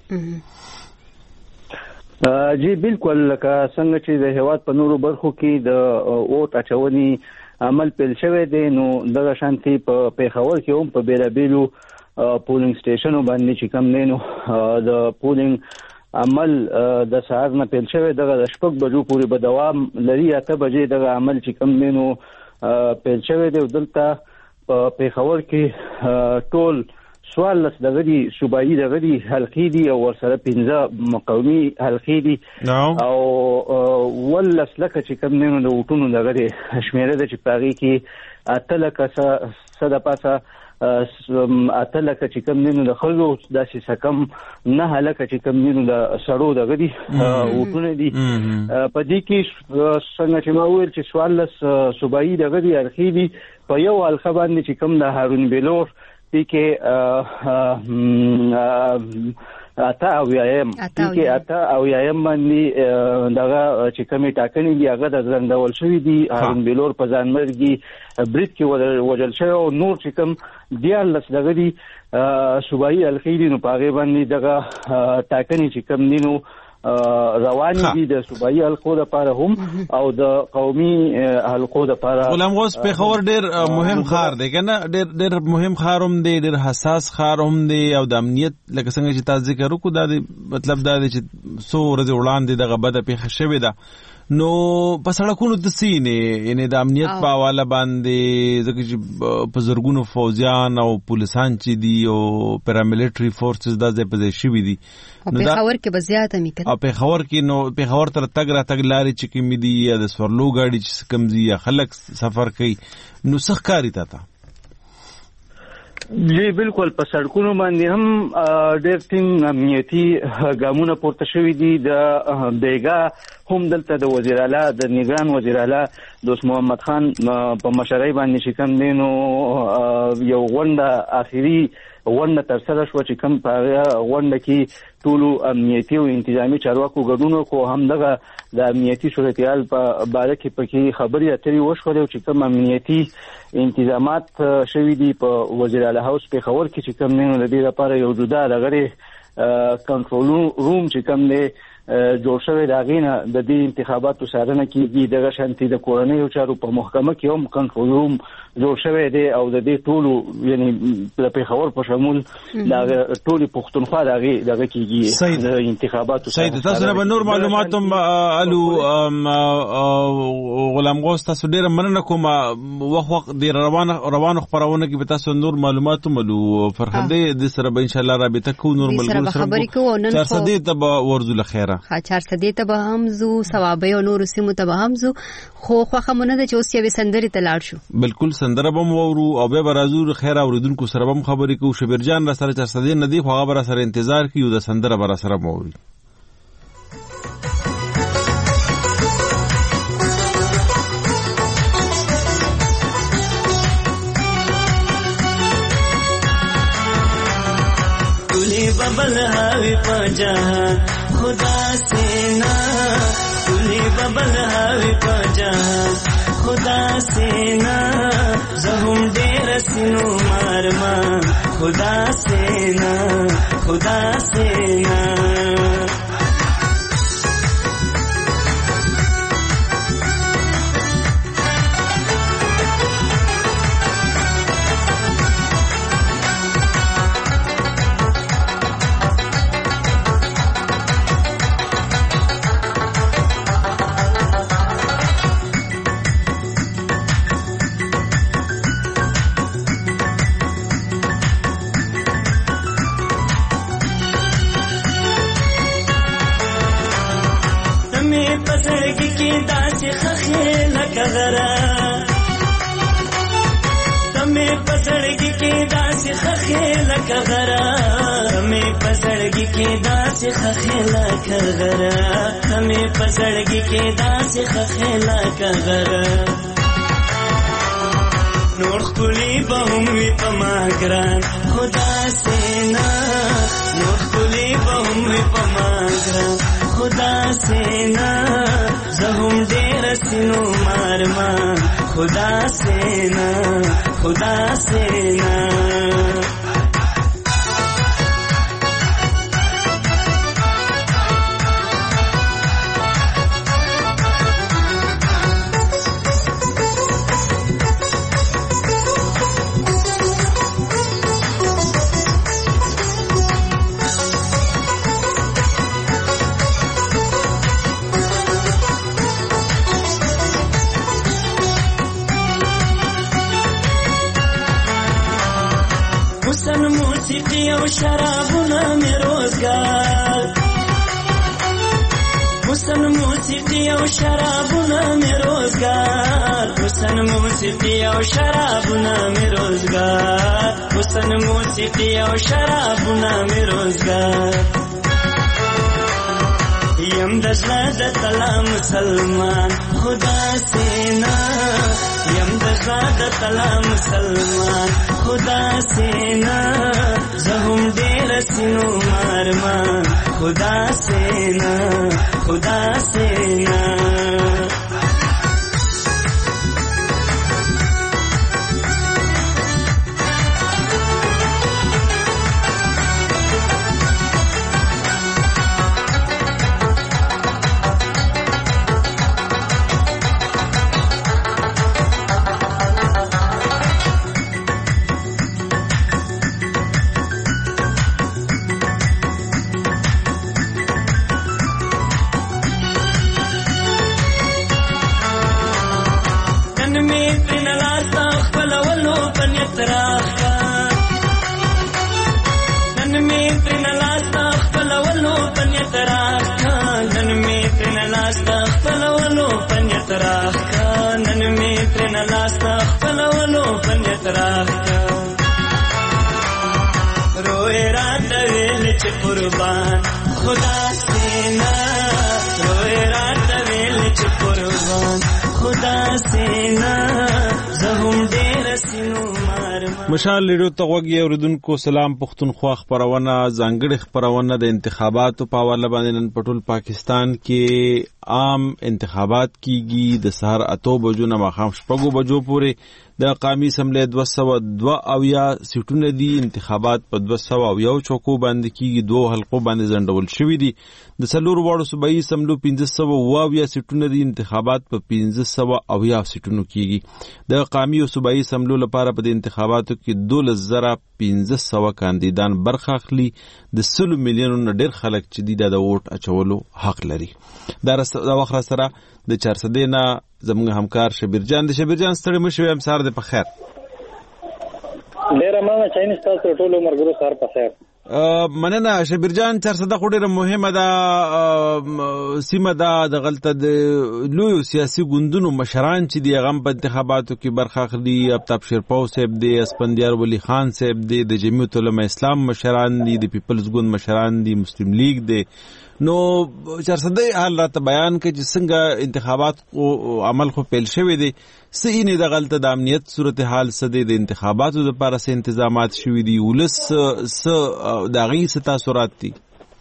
جی بالکل لکه څنګه چې د هیواد په نورو برخو کې د اوټ اچونې عمل پیل شوی دی نو دغه شانتي په پیښور کې هم په بیلابیلو پولینګ سټیشنو باندې چې کوم دی نو د پولینګ عمل د سهار نه پیل شوی دغه د شپږ بجو پورې به دوام لري. اته بجې دغه عمل چې کوم دی نو پیل شوی دی. دلته په پیښور کې ټول څوارلس دغه دي صوبایي دغه دي حلقې دي او ورسره پنځه مقومي حلقې دي او ولس لکه چې کوم دی نو د وټونو دغه دي شمېره ده چې په هغې کې اته لکه څه د پاسه اته لکه چې کوم دی نو د ښځو داسې څه کم نهه لکه چې کوم دی نو د سړو دغه دي وټونه دي. په دې کې څنګه چې ما وویل چې څوارلس صوبایي دغه دي حلقې دي. په یو حلقه باندې چې کوم د هارون بلور دې کې اته اویایم دې کې اته اویایم باندې دغه چې کومې ټاکنې دي هغه د ځنډول شوي دي. هارون بلور په ځانمرګي برید کې وژل شوی او نور چې کوم دیارلس دغه دي صوبایي حلقې دي نو په هغې باندې دغه ټاکنې چې کوم دي نو رواني دي د صوبایي حلقو دپاره هم او د قومي حلقو دپاره. غلام غوث پیښور ډېر مهم ښار دی که نه؟ ډېر ډېر مهم ښار هم دی، ډېر حساس ښار هم دی او د امنیت لکه څنګه چې تاسو ذکر وکړو دا دی مطلب دا دی چې څو ورځې وړاندې دغه بده پیښه شوې ده نو په سړکونو د سینې یعنی د امنیت په حواله باندې ځکه چې په زرګونو فوجیان او پولیسان چې دي او پیراملیټري فورسز دا ځای په ځای شوي دي او پیښور کې به زیاته مې کړه. او پیښور کې نو پیښور تر تګ راتګ لارې چې کومې دي یا د سورلو ګاډي چې کوم ځي یا خلک سفر کوي نو څه ښکاري تا ته؟ جی بالکل په سړکونو باندې هم ډېر ټینګ امنیتي ګامونه پورته شوي دي. د بیګا هم دلته د وزیر اعلی د نگران وزیر اعلی دوست محمد خان په مشرۍ باندې چې کوم دی نو یو غونډه آخري غونډه ترسره شوه چې کوم په هغه غونډه کې ټولو امنیتي او انتظامي چارواکو ګډون وکړو. همدغه د امنیتي صورتحال په باره کې پکې خبرې اترې وشولې چې کوم امنیتي انتظامات شوي دي په وزیر اعلی هاوس پیښور کې چې کوم دی نو د دې لپاره یو جدا دغه کنټرول روم چې کوم دی جوړ شوی د هغې نه د دې انتخاباتو څارنه کېږي. دغه شانتې د کورنیو چارو په محکمه کې هم کنټرول روم جوړ شوی دی او د دې ټولو یعنی د پیښور په شمول د ټولې پښتونخوا د هغې دغه کېږي د انتخاباتو. صحیح. تاسو نه به نور معلومات هم الو غلام غوث تاسو ډېره مننه کوم. وخت وخت د روانو خپرونه کې به تاسو نور معلومات هم الو فرخندې د سره به انشاءالله رابطه کوو نور ملګرو سره چارسدې ته به ورځو له خیره ها چارسدې ته به هم زو ثوابي او نور سیمو ته به هم زو خو خوخه مونږ د چې اوس یوې سندرې ته لاړ شو. بالکل سندره به وورو او بیا به راځو خیر اوریدونکو سره به خبرې کوو. شبیر جان را سره چارسدې نه دی خو هغه به را سره انتظار کوي او د سندره به را سره ووري. बबल हावी पजहान खुदा से ना तुली बबल हावी पजहान खुदा से ना जहुम डेर सिनो मारमा खुदा से ना खुदा से ना हमें पसड़गी के दास खखेला कगरा हमें पसड़गी के दास खखेला कगरा नूर खुली बहुमी पमागरान खुदा से ना नूर खुली बहुमी पमागरान खुदा से سینا زهم ډیر سينو مارمان خدا سینا خدا سینا موسیقی او شرابونه می روزگار حسن موسیقی او شرابونه می روزگار حسن موسیقی او شرابونه می روزگار حسن موسیقی او شرابونه می روزگار یم دزړه د تلا مسلمان خدا سینا یم دزړه د تلا مسلمان خدا سینا زهم ډیر سينو مارمان خدا سینا خدا سینا قربان خدا سینا روئے رات ویل چ قربان خدا سینا زهم ډیر سينو مارمان مشال لیډو ته وګي اوردونکو سلام پښتونخوا خبرونه ځانګړي خبرونه د انتخاباتو په حواله باندې نن پټول پاکستان کې عام انتخابات کیږي د سحر اتو بجو نه ماخام شپږو بجو پورې د قومي اسمبلی دوه سوه دوه اویا سیټونه دي انتخابات په دوه سوه اویا چوکو باندې کیږي دوه حلقو باندې ځنډول شوی دي د څلور واړو صوبایي اسمبلو پنځه سوه اویا سیټونه دي انتخابات په پنځه سوه اویا سیټونو کیږي د قومي او صوبایي اسمبلو لپاره په انتخاباتو کې دولس زره پنځه سوه کاندیدان برخه اخلي د سلو میلیونو ډېر خلک چې دي د ووټ اچولو حق لري دا وخت سره د چارسدې نه زموږ همکار شبیر جان د شبیر جان ستړي مشو هم سار د په خیر ډېر مانه چاینس تاسو ټول مرګرو سار په خیر مننه شبیر جان چارسده خو ډېره مهمه ده سیمه ده د غلطه د لوی سیاسي ګوندونو مشران چې دی غم په انتخاباتو کې برخه اخلي ابتاب شیرپاو صاحب دی اسپندیار ولی خان صاحب دی د جمعیت العلماء اسلام مشران دی د پیپلز ګوند مشران دی مسلم لیگ دی نو چارسده حال راته بیان کې چې څنګه انتخابات کو عمل خو پیل شوی دی سې نه د غلطه د امنیت صورتحال سده د انتخاباتو لپاره سه تنظیمات شوی دی ولس س داغي ستا صورت دي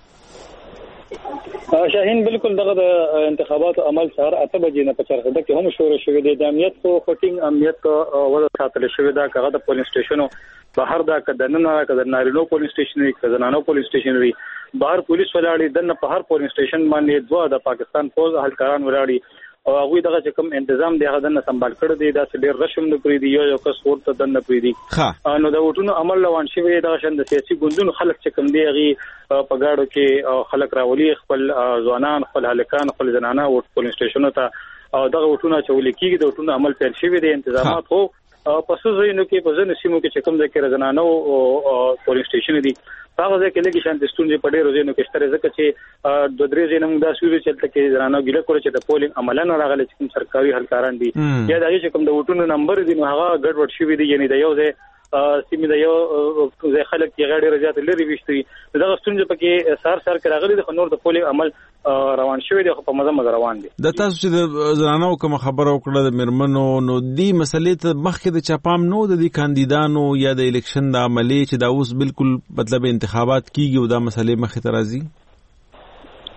شاهین بالکل دغه د انتخاباتو عمل سره اته بجې نه په چرخده کې هم شروع شوی دی د امنیت خو خټینګ امنیت ولا ساتل شوی دا کغه د پولیس سټیشنو بهر دا کدننه کدر نارینو پولیس سټیشن وی کزنانو پولیس سټیشن وی بهر پولیس ولاړي دنه په هر پولیس سټیشن باندې دوه د پاکستان فوج اهلکاران ولاړي او هغه دغه کوم تنظیم دی هغه دنه سمبال کړی دی دا ډېر رشم نه پری دی یو یو کس ورته دنه پری دی نو دا وټونو عمل روان شوی دغه شند سیاسي ګوندونو خلک چې کوم دی هغه په گاډو کې خلک راولي خپل ځوانان خپل هلکان خپل زنانه ورته پولیس سټیشنونو ته او دغه وټونو چې ولیکي د وټونو عمل پیل شوی دی تنظیمات هو پس زینو کې په ځینو سیمو کې چې کوم ځای کې زنانه او پولیس سټیشن دي هغه ځای کې لګي شانت ستونزې په ډېرو ځینو کې شته ځکه چې د درې ځینو موږ دا سوي چې تل کې زنانه ګیله کول چې د پولینګ عملاً راغلي چې کوم سرکاري هلکاران دي یا د هغه چې کوم د وټونو نمبر دي نو هغه ګډوډ شوی دی یعنی د یو ځای سیمه د یو ځای خلک یې غاډي رضایت لري وشتي دغه ستونزې پکې سار سار کې راغلي د نور د پولینګ عمل روان شوی دی خو په مزه مزه روان دي د تاسو چې د زنانو کوم خبره وکړه د مرمنو نو دی مسلې ته مخکې د چاپام نو د دې کاندیدانو یا د الیکشن د عملي چې دا اوس بالکل مطلب انتخابات کیږي او دا مسلې مخې ته راځي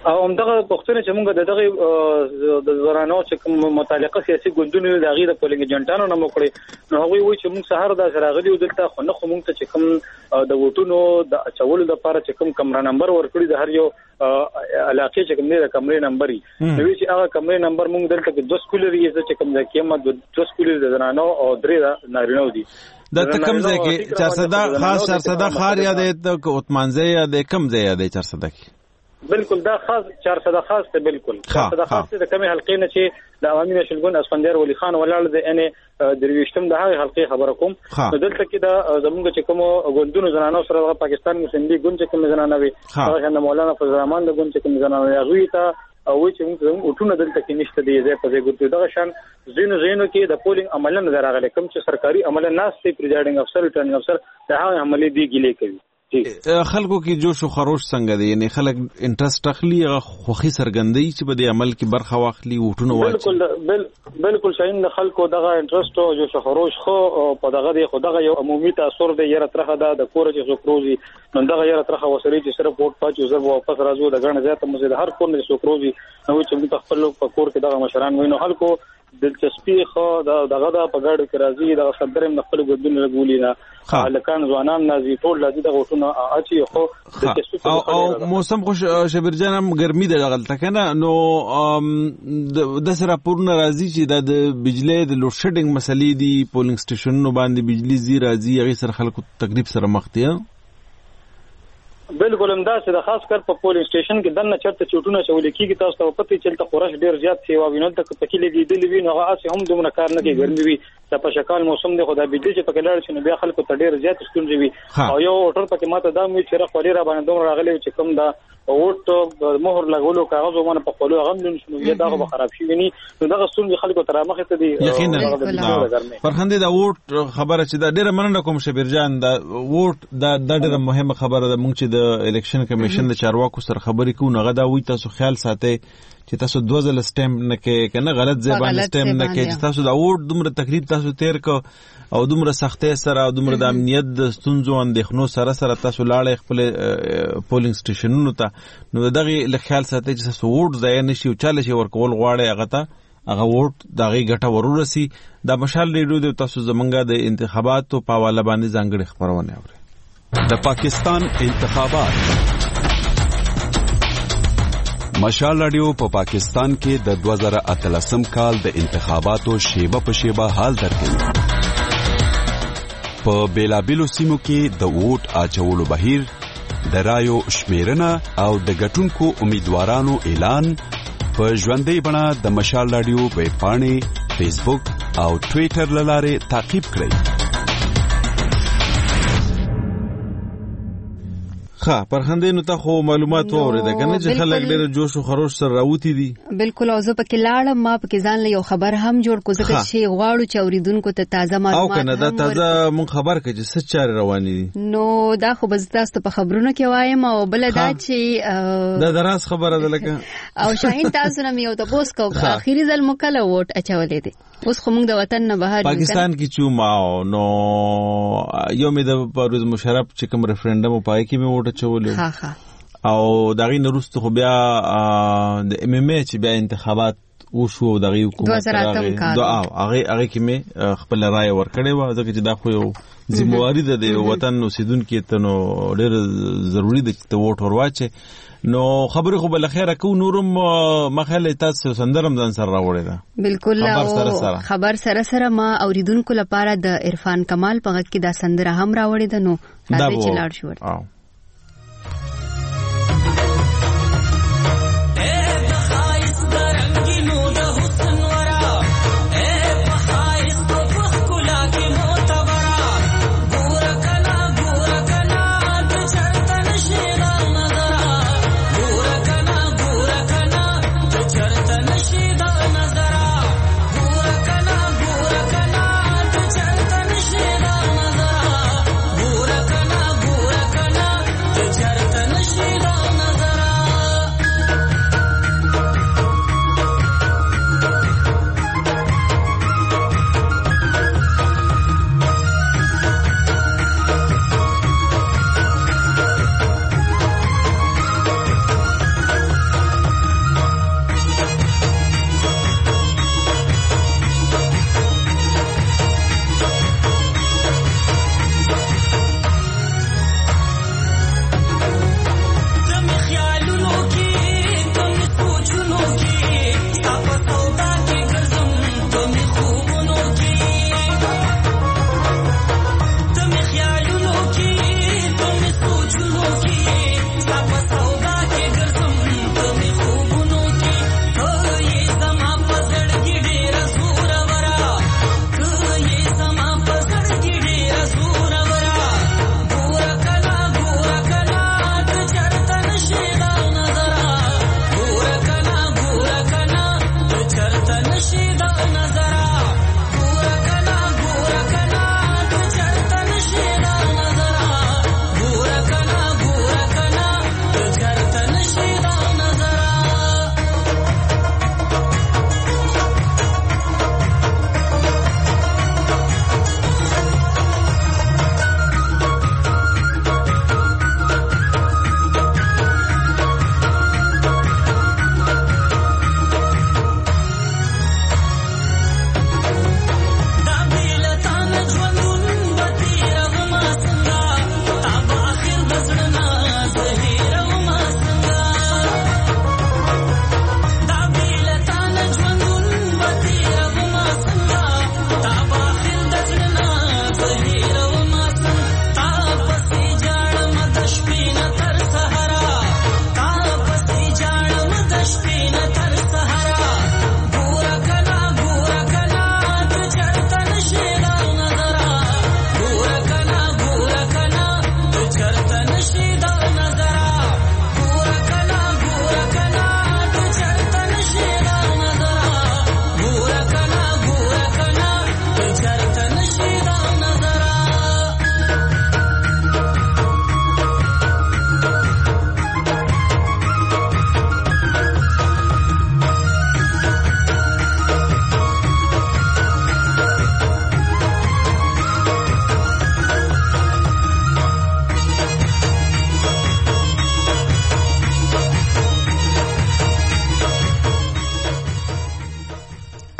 او همدغه پښتون چې موږ د دغه د زرانو چې کوم متعلقه سیاسي ګوندونو د غیر د پولینګ جنټانو نه موکړي نو هغه وایي چې موږ سهار د سراغلي ودلته خو نه خو موږ ته چې کوم د ووټونو د اچولو لپاره چې کوم کمره نمبر ورکړي د هر یو علاقې چې کوم نه د کمرې نمبر نو چې هغه کمرې نمبر موږ دلته کې دوه سکولري چې کوم د قیمت دوه سکولري د زرانو او درې د نارینو دي د تکم ځای کې چارسده خاص چارسده خار یا د اوتمانځي یا د کم ځای یا د چارسده کې بالکل دا خاص چارسده خاص ته بالکل چارسده خاص ته کمی حلقې نه چې د عوامي نشلګون اسفندیار ولی خان ولاړ د ان درویشتم د هغه حلقې خبره کوم نو دلته کې دا زمونږ چې کوم غوندونو زنانو سره پاکستان مسلمان دي ګوند چې کوم زنانه وي هغه د مولانا فضل الرحمن د ګوند چې کوم زنانه وي هغه ته او چې موږ اوټونه دلته کې نشته دی زه په دې ګوتو دغه شان زینو زینو کې د پولینګ عمل نه راغلی کوم چې سرکاري عمل نه سي پریزایډینګ افسر ریټرنینګ افسر د هغه عملي دی ګیلې کوي خلکو کې جوش او خروش څنګه دی یعنی خلک انټرست اخلي هغه خوخي سرګندۍ چې په دې عمل کې برخه واخلي وټونه واچي بالکل بالکل شاین د خلکو دغه انټرست او جوش او خروش خو په دغه دی خو دغه یو عمومي تاثیر دی یره ترخه د کور چې سوکروزي نو دغه یره ترخه وسري چې سره ووټ پاتې زر واپس راځو د غن زیاته مزه هر کور نه سوکروزي نو چې موږ خپل په کور کې دغه مشران وینو خلکو دلچسپي خو دغه د پګړ کې راځي د صدرم د خپل ګډون لګولې نه لکان ځوانان نازي ټول لازم د غوټونه اچي خو او او موسم خوش شبیر جانم ګرمي د غلطه کنه نو د سره پورن راځي چې د بجلی د لوډ شیډینګ مسلې دي پولینګ سټیشنونو باندې بجلی زی راځي هغه سره خلکو تقریبا سره مخ دي بالکل همداسې د خاص کر په پولینګ سټیشن کې دنه چرته چوټونه چولې کیږي تاسو ته پته چلته قرش ډیر زیات سیوا وینول ته پکې لګیدلې وي نو هغه هم دومره کار نه کوي ګرمي وي د پښکال موسم دی خدای بيدې چې پکې لاړ شي نو بیا خلکو ته ډیر زیات ستونزې وي او یو هوټل پکې ماته دا مې چې راخوري را باندې دومره راغلي چې کوم دا ووټ مهر لګولو کاغذ ومنه په خپل غملون شنو یا دا به خراب شي ونی نو دا ستونزې خلکو ته مخه ته دي یقینا فرخندې دا ووټ خبره چې دا ډیره مننه کوم شبیر جان دا ووټ دا ډیره مهمه خبره ده مونږ چې د الیکشن کمیشن د چارواکو سره خبرې کوو نو غدا وي تاسو خیال ساتئ چې تاسو دوه ځله سټیمپ نه کې کنه غلط ځبان سټیمپ نه کې چې تاسو دا ووټ دومره تکلیف تاسو تیر کو او دومره سختۍ سره او دومره د امنیت د ستونزو اندېښنو سره سره تاسو لاړې خپل پولینګ سټیشنونو ته نو دغه له خیال ساتئ چې تاسو ووټ ځای نشي او چاله شي ورکول غواړي هغه ته هغه ووټ دغه ګټه ورورسي دا مشال ریډیو د تاسو زمونږه د انتخاباتو په حواله باندې ځانګړي خبرونه اوري د پاکستان انتخابات مشال رادیو په پا پاکستان کې د دوه زره اتلسم کال د انتخاباتو شیبه په شیبه حال درکوي په بیلابیلو سیمو کې د ووټ اچولو بهیر د رایو شمیرنه او د ګټونکو امیدوارانو اعلان په ژوندۍ بڼه د مشال رادیو ویب پاڼې فیسبوک او ټویټر لاره تعقیب کړئ ها پرخندې نو ته خو معلومات وره کنه چې خلک ډېر جوش او خروش سره راوتی دي بالکل او زه پکې لاړم ما پکې ځان له یو خبر هم جوړ کو ځکه چې غواړو چې اوریدونکو ته تازه معلومات او کنه دا تازه مون خبر کړي چې څه چارې روانې دي نو دا خو بس تاسو په خبرونو کې وایم او بل دا چې دا دراز خبره ده لکه او شاهین تاسو نه یو تاسو کو اخیری ځل مکله ووټ اچولې دي اوس خو موږ د وطن نه بهر پاکستان کې چوماو نو یو مې د پرویز مشرف چې کوم ریفرندم پای کې مې ووټ اچولې ها ها او دغه نورست خو بیا د ام ام ای چې بیا انتخابات وشو دغه حکومت راغی دا هغه هغه کې مې خپل رائے ورکړې و ځکه چې دا خو یو ذمہواری ده د وطن اوسیدونکو ته نو ډېر ضروری ده چې ووټ ورواچي نو خبرې خو بل خیره کو نورم مخاله تاسو سندرم ځان سره راوړی دا بالکل او خبر سره سره ما اوریدونکو لپاره د عرفان کمال په غږ کې دا سندره هم راوړی ده نو راځي چې لاړ شو Gura kana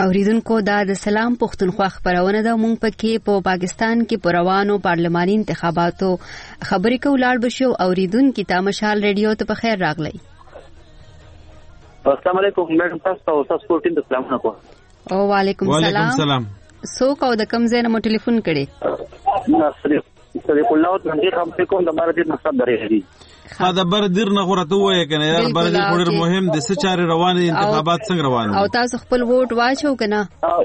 اوریدونکو دا د سلام پښتونخوا خبرونه ده. مونږ پکې په پاکستان کې په روانو پارلماني انتخاباتو خبرې کوو. لاړ بشو اوریدونکو ته مشال ریډیو ته په خیر راغلی. السلام علیکم میډم، تاسو تاسو پورتین د سلام علیکم. او وعلیکم السلام. څوک او د کوم ځای نه مو ټلیفون کړی؟ صدیق الله تنظیم هم کوم د بارد مقصد درې دی. ها د بردیر نه غوړته وای کنه یار بردیر ډېر مهم دي. څه چارې روان دي، انتخابات څنګه روان دي؟ او تاسو خپل ووټ واچو کنه؟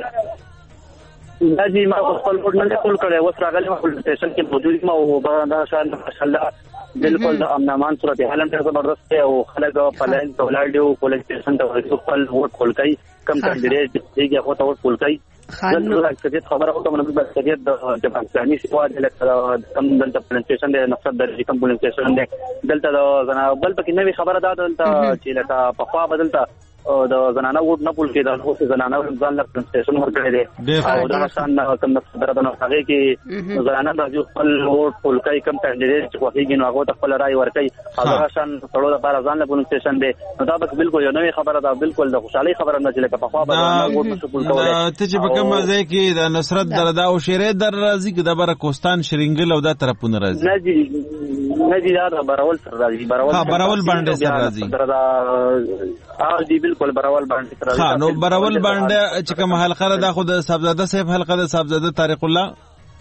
دا چې ما خپل ووټ نه ټول کړی، اوس راغلی ما پولیس سټیشن کې موجود ما او دا شان ماشاءالله بالکل د امن امان صورت حال هم زبردست دی او خلک په لاین ته ولاړ دي او پولیس سټیشن ته خپل ووټ کول کوي. کم کاندیدټ دیږي هغه ته ووټ کول کوي. نن اکثریت خبره او کوم نه اکثریت د پاکستاني سیوا د کم دلته پولیس سټیشن دی، نقصد د کم پولیس سټیشن دی دلته د زنا بل پکې نوې خبره ده دلته چې لکه په خوا بدلته د زنانه ووټ نه پول کېدل، خو زنانه ځان له پولیس سټیشن ورکړي دي او دا شان کوم خبره ده نو هغه کې زنانه د خپل ووټ پول کوي. کم کاندیدټ چې خوښیږي نو هغه ته خپل رائے ورکړي او دا شان ټولو لپاره ځان له پولیس سټیشن دی. نو دا به بالکل یو نوې خبره ده، بالکل د خوشحالي خبره نه چې لکه په خوا بدلته ووټ نشو پول کولای. ته چې په کوم ځای کې د نصرت دردا او شیره در راځي کې د بره کوستان شرینګل او دا طرفونه راځي؟ نه جی نه جی دا براول سره راځي. براول ها براول باندې سره راځي. دا اه دی بالکل براول باندې ها نو براول باندې چې کوم حلقه ده خو د صاحبزاده صاحب حلقه ده صاحبزاده طارق الله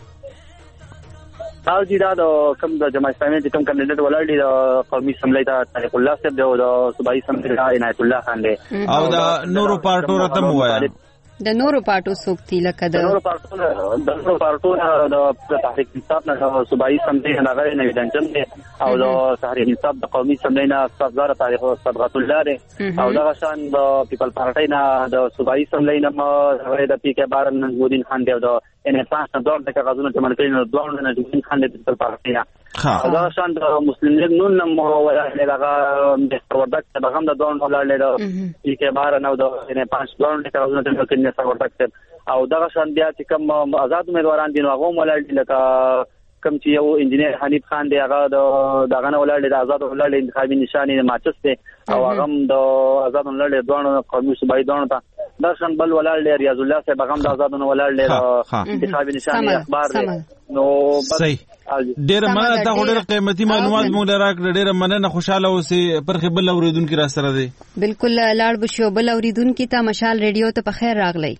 او جی دا د کوم د جماعت اسلامي د کوم کاندیدټ ولاړ دي د قومي اسمبلی ته طارق الله صاحب دی او د صوبایي اسمبلی عنایت الله خان دی او د نورو پارټو راته موایا د نورو پارټو څوک دي لکه د نورو پارټو د نورو پارټو د تحریک انصاف نه صوبایي اسمبلی نه غوړي نه ویدانچن دی او د تحریک انصاف د قومي اسمبلی نه صدر طارق صدقت الله دی او د شان د پیپل پارټي نه د صوبایي اسمبلی نه غوړي د پی کې بارن نجمودین خان دی او د ان پاس نه دوه د کاغذونو چې منکرین د دوه نه نجمودین خان دی پیپل پارټي نه او د شان د مسلم لیگ نون نم ولاله دغه د وردک د هم د دوه ولاله د پی کې بارن او د ان پاس دوه د کاغذونو چې منکرین سره ورتک او دغه شان بیا چې کوم آزاد امیدواران دي نو هغه ولر لکه کوم چې یو انجنیر حنیف خان دی هغه دغه نه ولر د آزاد ولر انتخابي نشانه ماچس دی او هغه د آزاد ولر دوه قومي صوبایي دوه ته دا شان بل ولر ریاض الله صاحب هغه د آزاد ولر انتخابي نشانه اخبار دی نو صحیح ډېر مننه تا ډېر قیمتي معلومات مونږ راکړه. ډېر مننه، خوشاله اوسې. پر خبل اوریدونکو را سره دی بالکل لاړ بشو بل اوریدونکو ته مشال ریډیو ته په خیر راغلی.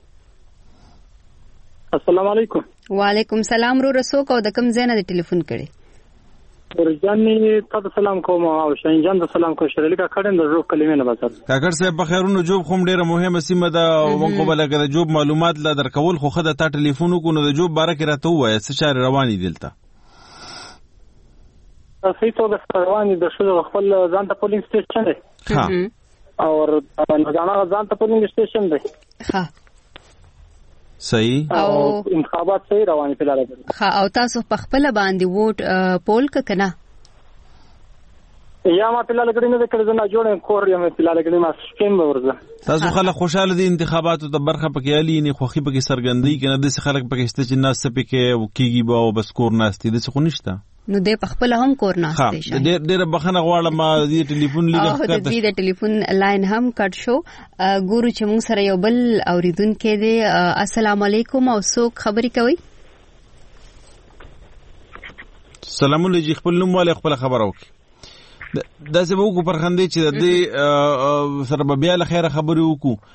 السلام علیکم. وعلیکم السلام. رو رسوک او د کوم ځای نه د ټلیفون کړي؟ ورجانې ته سلام کوم او شینجان ته سلام کوم. شریکا کړم د روح کلمې نه بازار کاکړ صاحب په خیرونو جوب خو ډیره مهمه سیمه ده او موږ په لګره د جوب معلومات لا درکول خو خدای ته ټلیفون کو نو د جوب باره کې راته وای څه چاره رواني دلته صحیح توګه رواني د شو خپل ځان ته پولیس سټیشن دی ها او ځان ځان ته پولیس سټیشن دی ها صحیح او انتخابات صحیح رواني فلال ها او تاسو په خپل باندې ووټ پول کنه یا ما فلال کړي نه کړي نه جوړ کور یم فلال کړي ما سپین ورزه تاسو خلک خوشاله دي انتخاباتو ته برخه پکې علي نه خوخي پکې سرګندۍ کنه د خلک پکې ست چې ناس پکې وکيږي به او بس کور ناشتي د څه خو نشته نو د په خپل هم کور ناشته شي. ډېر ډېر بخنه غواړم ما دې ټلیفون لګه کړه او دې د ټلیفون لاین هم کټ شو. ګورو چې موږ سره یو بل اوریدونکو دی. السلام علیکم او څوک خبرې کوي؟ سلام علیکم. خپل نوم ولې خپل خبر وکړي دا څه وګو پر خندې چې د دې سره بیا له خیره خبرې وکړو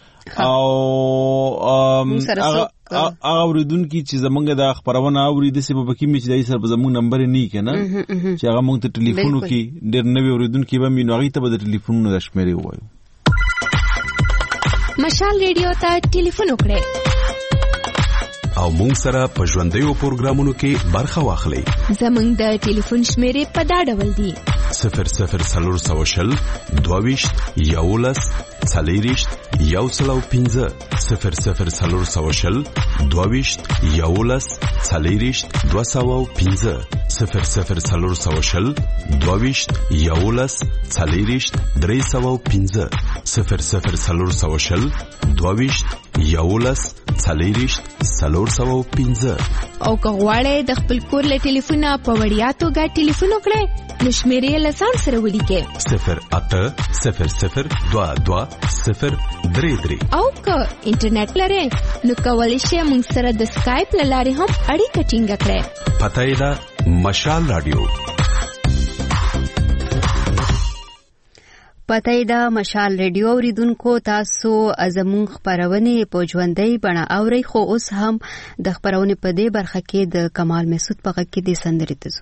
او هغه اوریدونکو چې زمونږ د خبرونه اوري د سبب کې می چې دای سره زمونږ نمبر نه کنه چې هغه مونږ ته ټلیفون وکړي ډېر نوې اوریدونکو به می نو هغه ته به ټلیفون د شمیرې وایو. مشال ریډیو ته ټلیفون وکړئ او مونږ سره په ژوندیو پروګرامونو کې برخه واخلئ. زمونږ د ټلیفون شمیرې په دا ډول دي صفر صفر څلور سوه شل دوه ویشت یولس څلېرویشت یو سل او پنځه صفر صفر څلور سوه شل دوه ویشت یولس څلېرویشت دوه سوه او پنځه صفر صفر څلور سوه شل دوه ویشت یولس څلېرویشت درې سوه او پنځه صفر صفر څلور سوه شل دوه ویشت یولس څلېرویشت څلور سوه او پنځه او که غواړئ د خپل کور له ټلیفونه په وړیا توګه ټلیفون وکړئ نو شمیرې لسان سره ولیکئ صفر اته صفر صفر دوه دوه صفر درې درې. او که انټرنیټ لرئ نو کولی شئ موږ سره د سکایپ له لارې هم اړیکه ټینګه کړئ. پته یې ده مشال راډیو. پته یې ده مشال ریډیو اوریدونکو تاسو زموږ خپرونې په ژوندۍ بڼه اورئ، خو اوس هم د خپرونې په دې برخه کې د کمال مسعود په غږ کې د سندرې ته ځو.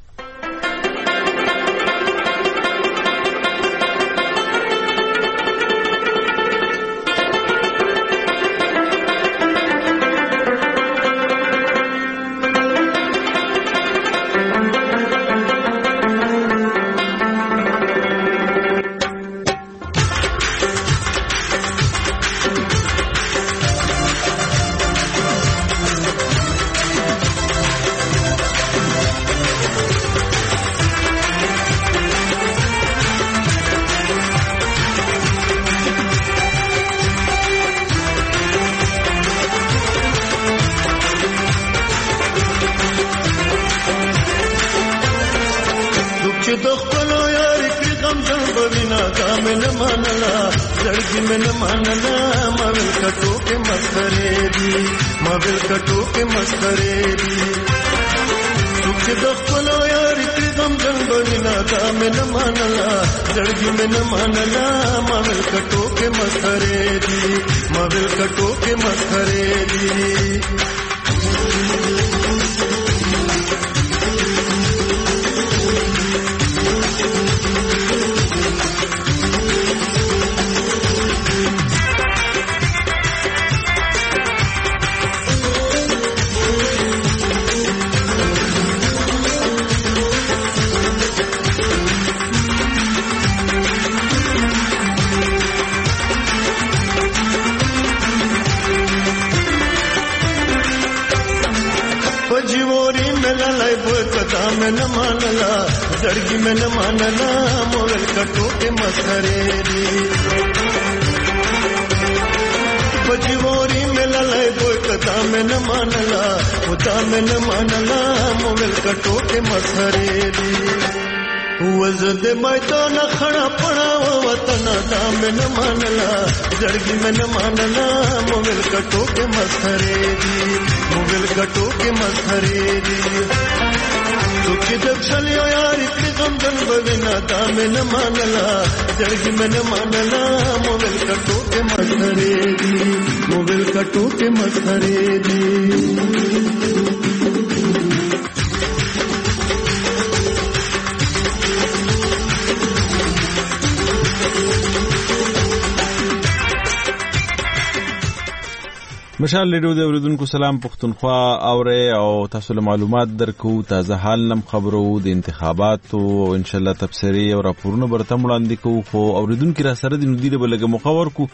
مشال ریډیو د اوریدونکو سلام پښتونخوا اورئ او تاسو له معلومات درکو تازه حال نم خبرو د انتخاباتو او ان شاء الله تبصري او راپورونه برته وړاندې کوو. خو اوریدونکو را سره د ندیره بلګه مخاور کو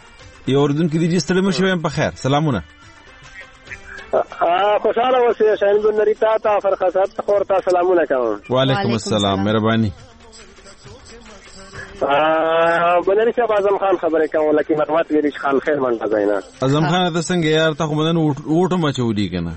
یو اوریدونکو د جستړي مشویم په خیر سلامونه. ا خوشاله اوسئ شاین بن نریتا تا فرخصت خورتا سلامونه کوم. وعلیکم السلام مهرباني. بنری صاحب اعظم خان خبره کوم لکه معلومات ویری خان خیر من غزینا اعظم خان د څنګه یار ته خو مدن وټو مچودي کنه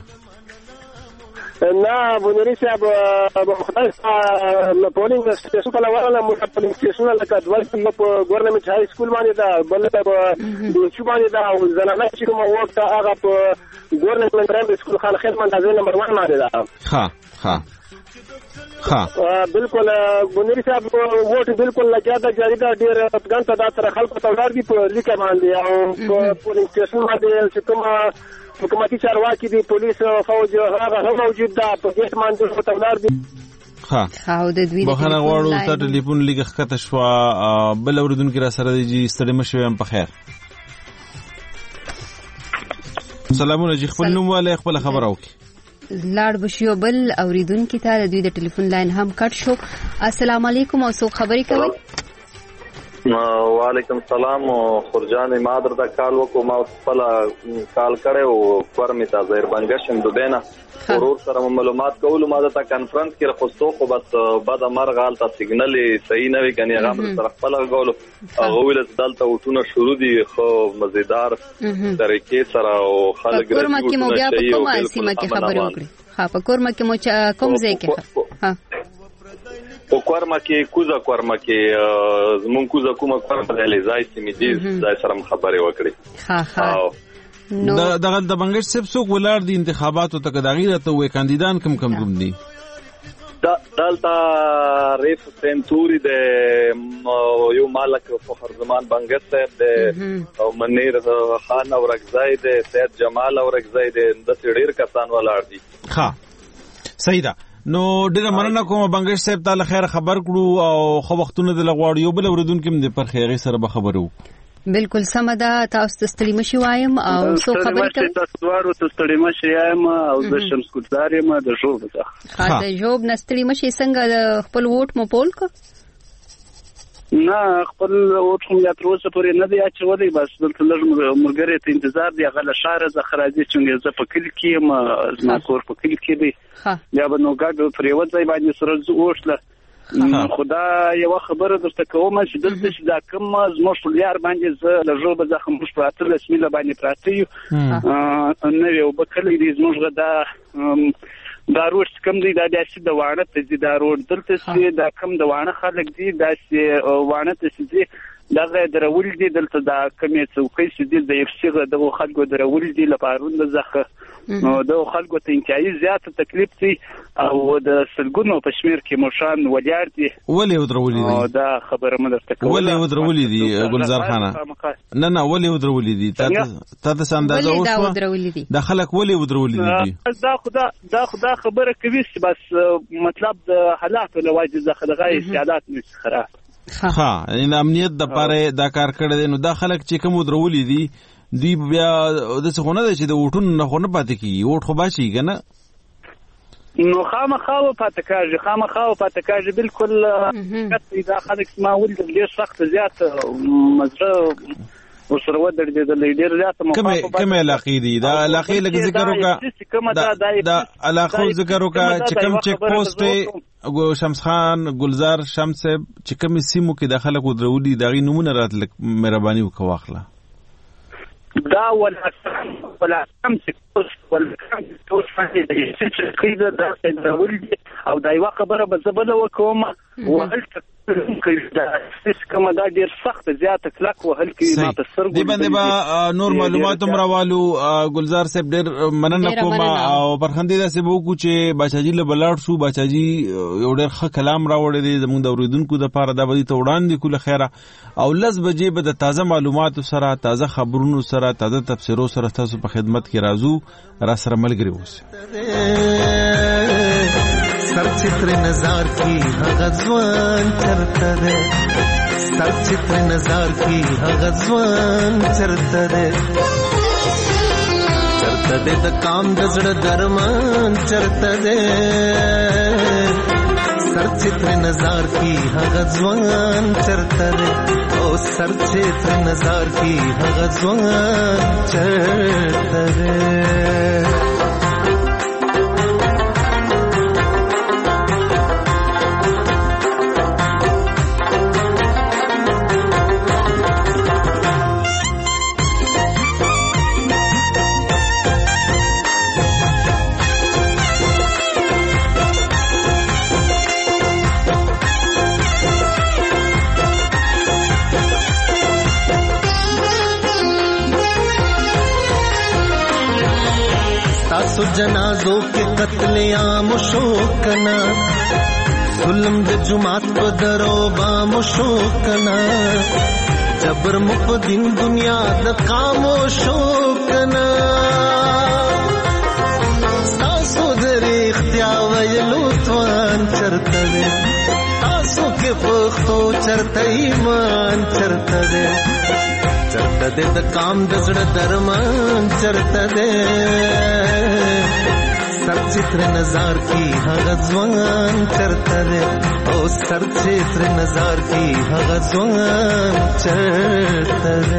نه بنری صاحب خدای په پولینګ سټیشن په لور له موږ په سټیشن لکه دوه په ګورنمنت هاي سکول باندې دا بل په د چو باندې دا زنانه چې کوم وخت هغه په ګورنمنت پرایمري سکول خان خیر من غزینا نمبر واحد باندې دا ها ها ها بالکل بنری صاحب ووټ بالکل لګیا دا جاری دا ډیر افغان تعداد سره خلکو ته ولر دي په لیکه باندې او په پولیس سټیشن باندې چې کوم حکومتي چارواکي دي پولیس فوج هغه هم موجود ده په دې باندې ته ولر دي. ها خاو د دوی په خنه غواړو ته ټلیفون لیک خطه شو بل اوریدونکو را سره دي ستړي مشویم په خیر. سلامونه جی خپل نوم والے خپل خبر اوکي لاړ بشو بل اوریدونکو ته د دوی د ټلیفون لاین هم کټ شو. السلام علیکم او څوک خبرې کوي؟ وعلیکم السلام خورجان مادر دا کال وکو ما خپل کال کړو ورمې تا زهر بنګشم دوبینا ضرور سره معلومات کول ما دا کانفرنس کې رخصتو خو بس بعد مرغ حالت سیګنل صحیح نه وی کني هغه سره خپل غول هغه ویل دلته وټونه شروع دي خو مزیدار طریقې سره او خلک کورما کې مو بیا په کومه سیمه کې خبرې وکړي؟ ها په کورما کې مو کوم ځای کې ها په په کورما کې کوزه کورما کې زمون کوزه کومه کورما د لیزای سیمې دې ځای سره خبرې وکړي. ها ها دا دغه د بنگش سب څوک ولر دي انتخاباتو ته کداغیره ته وې کاندیدان کم کم کوم دي؟ دا دلته ریف سنتوري د یو مالک فخر زمان بنگش صاحب د منیر خان اورګزای د سید جمال اورګزای د د ډیر کسان ولر دي. ها صحیح ده. نو ډیره مننه کوم بنگش صاحب تعالی خیر خبر کړو او خو وختونه د لغواړ یو بل اوریدونکو هم د پر خیغه سره به خبرو. بالکل سمدا تاسو ته ستړي مشي وایم او څو خبرې کوي تاسو دوارو ته ستړي مشي وایم او د شمس ګلزار یم د جوب څخه. ها د جوب نستړي مشي څنګه خپل ووټ مو پول کو؟ نه خپل ووټ هم یا تر اوسه پورې نه دی اچولې، بس دلته لږ مرګري ته انتظار دی. هغه له شهر څخه راځي چې زه په کلی کې یم، زما کور په کلی کې دی، بیا به نو ګډ پر یو ځای باندې سره ووټله. خدا یو خبره درته کوم چې دلته چې دا کوم زموږ فلیار باندې زه له جوبه ځخه مش پراته لسمیله باندې پراته یو نو یو بکلی دی زموږ دا دا روډ کم دی دا داسې د وانه ته دی دا روډ دلته چې دا کم د وانه خلک دی داسې وانه ته چې دغه درول دي دلته دا کمې څوکۍ چې دي د یفسیغه دغه خلکو درول دي لپاره د ځخه نو د خلکو ته انتهایی زیات تکلیف دي او د سلګونو په شمیر کې مشان ولیار دي. ولې ودرولې دي؟ دا خبره مې درته کوله. ولې ودرولې دي ګلزار خانه؟ نه نه ولې ودرولې دي؟ تا ته اندازه وشوه دا خلک ولې ودرولې دي؟ دا خدا دا خدا خبره کوي چې بس مطلب د حالات له وجه ځخه دغه استعداد نشي خراب. ها ان امنیت د پاره دا کار کړی دی. نو دا خلک چې کوم درولې دي دی بیا د څه خونه چې د وټون نه خونه پاتې کی وټ خو باشي کنه نو خامخاو پاتې کاږي خامخاو پاتې کاږي بالکل کته دا خلک ما ولد ډیر سخت زیات مزه وسره ودر دي د لیډر زیات مخاطب کوم علاقې دي دا علاقې لږ ذکر وکړه دا علاقو ذکر وکړه چې کوم چیک پوسټ شمس خان گلزار شمس چې کوم سیمو کې داخله کو درولي دا غي نمونه راتل مهرباني وکواخله دا ولا ولا شمس ولا توس فهمي چې کیده دا درولي او دا یو خبره به زبله وکوم وهل دا کومه دا ډیر سخت زیات کلک وهل کې ما په سر دی باندې با نور معلومات هم راوالو گلزار صاحب ډیر مننه کوم او برخندې دا سبو کو چې بچاجي له بلاړ شو بچاجي یو ډیر ښه کلام راوړی دی زموږ د اوریدونکو د پاره دا به ته وړاندې کوله خیره او لس بجې به د تازه معلوماتو سره تازه خبرونو سره تازه تفسیرو سره تاسو په خدمت کې راځو را سره ملګری اوسئ. سر چتر نظار کی غزوان چرته ده سر چتر نظار کی غزوان چرته ده چرته ده د کام د زړه درمان چرته ده سر چتر نظار کی غزوان چرته ده او سر چتر نظار کی غزوان چرته ده. सो जनाजों के कत्ले आम शोकना जुल्म दे जुमात को दरोबा मुशोकना जबर मुक़दिन दुनिया द कामो शोकना सासो दरे इख्तियार वयलू त्वान चरतदे सासो के पुख्तो चरते ईमान चरतदे चरतदे द काम दजड़ दरमान चरतदे सर चित्र नजार की गज़वान चरतदे ओ सर चित्र नजार की गज़वान चरतदे.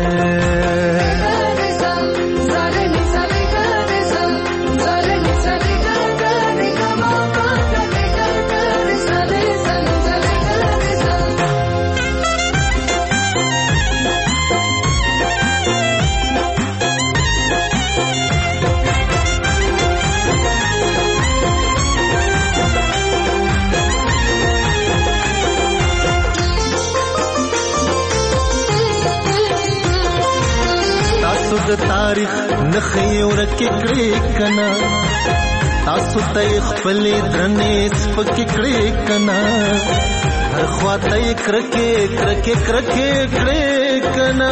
تاریخ نخې ورکې کړې کنا تاسو ته خپل درنې سپکې کړې کنا هر خواته کرکې کرکې کرکې کړې کنا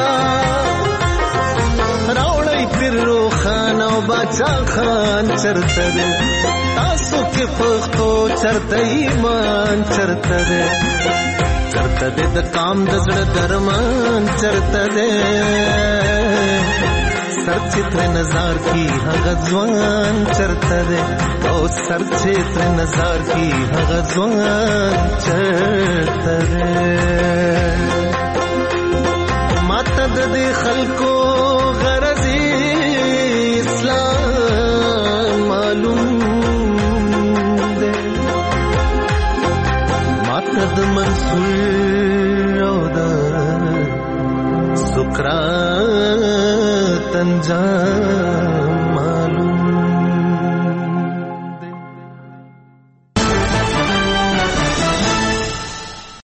راوړی پیرو خان او باچا خان چرته دې تاسو کې پښتو چرته ایمان چرته دې چرته دې د کام د زړه درمان چرته دې سر چتر نظر کی هغه ځوان چرته دې او سر چتر نظر کی هغه ځوان چرته دې ماته د خلکو غرضی اسلام معلوم دے ماته د منصور او د سقراط انجام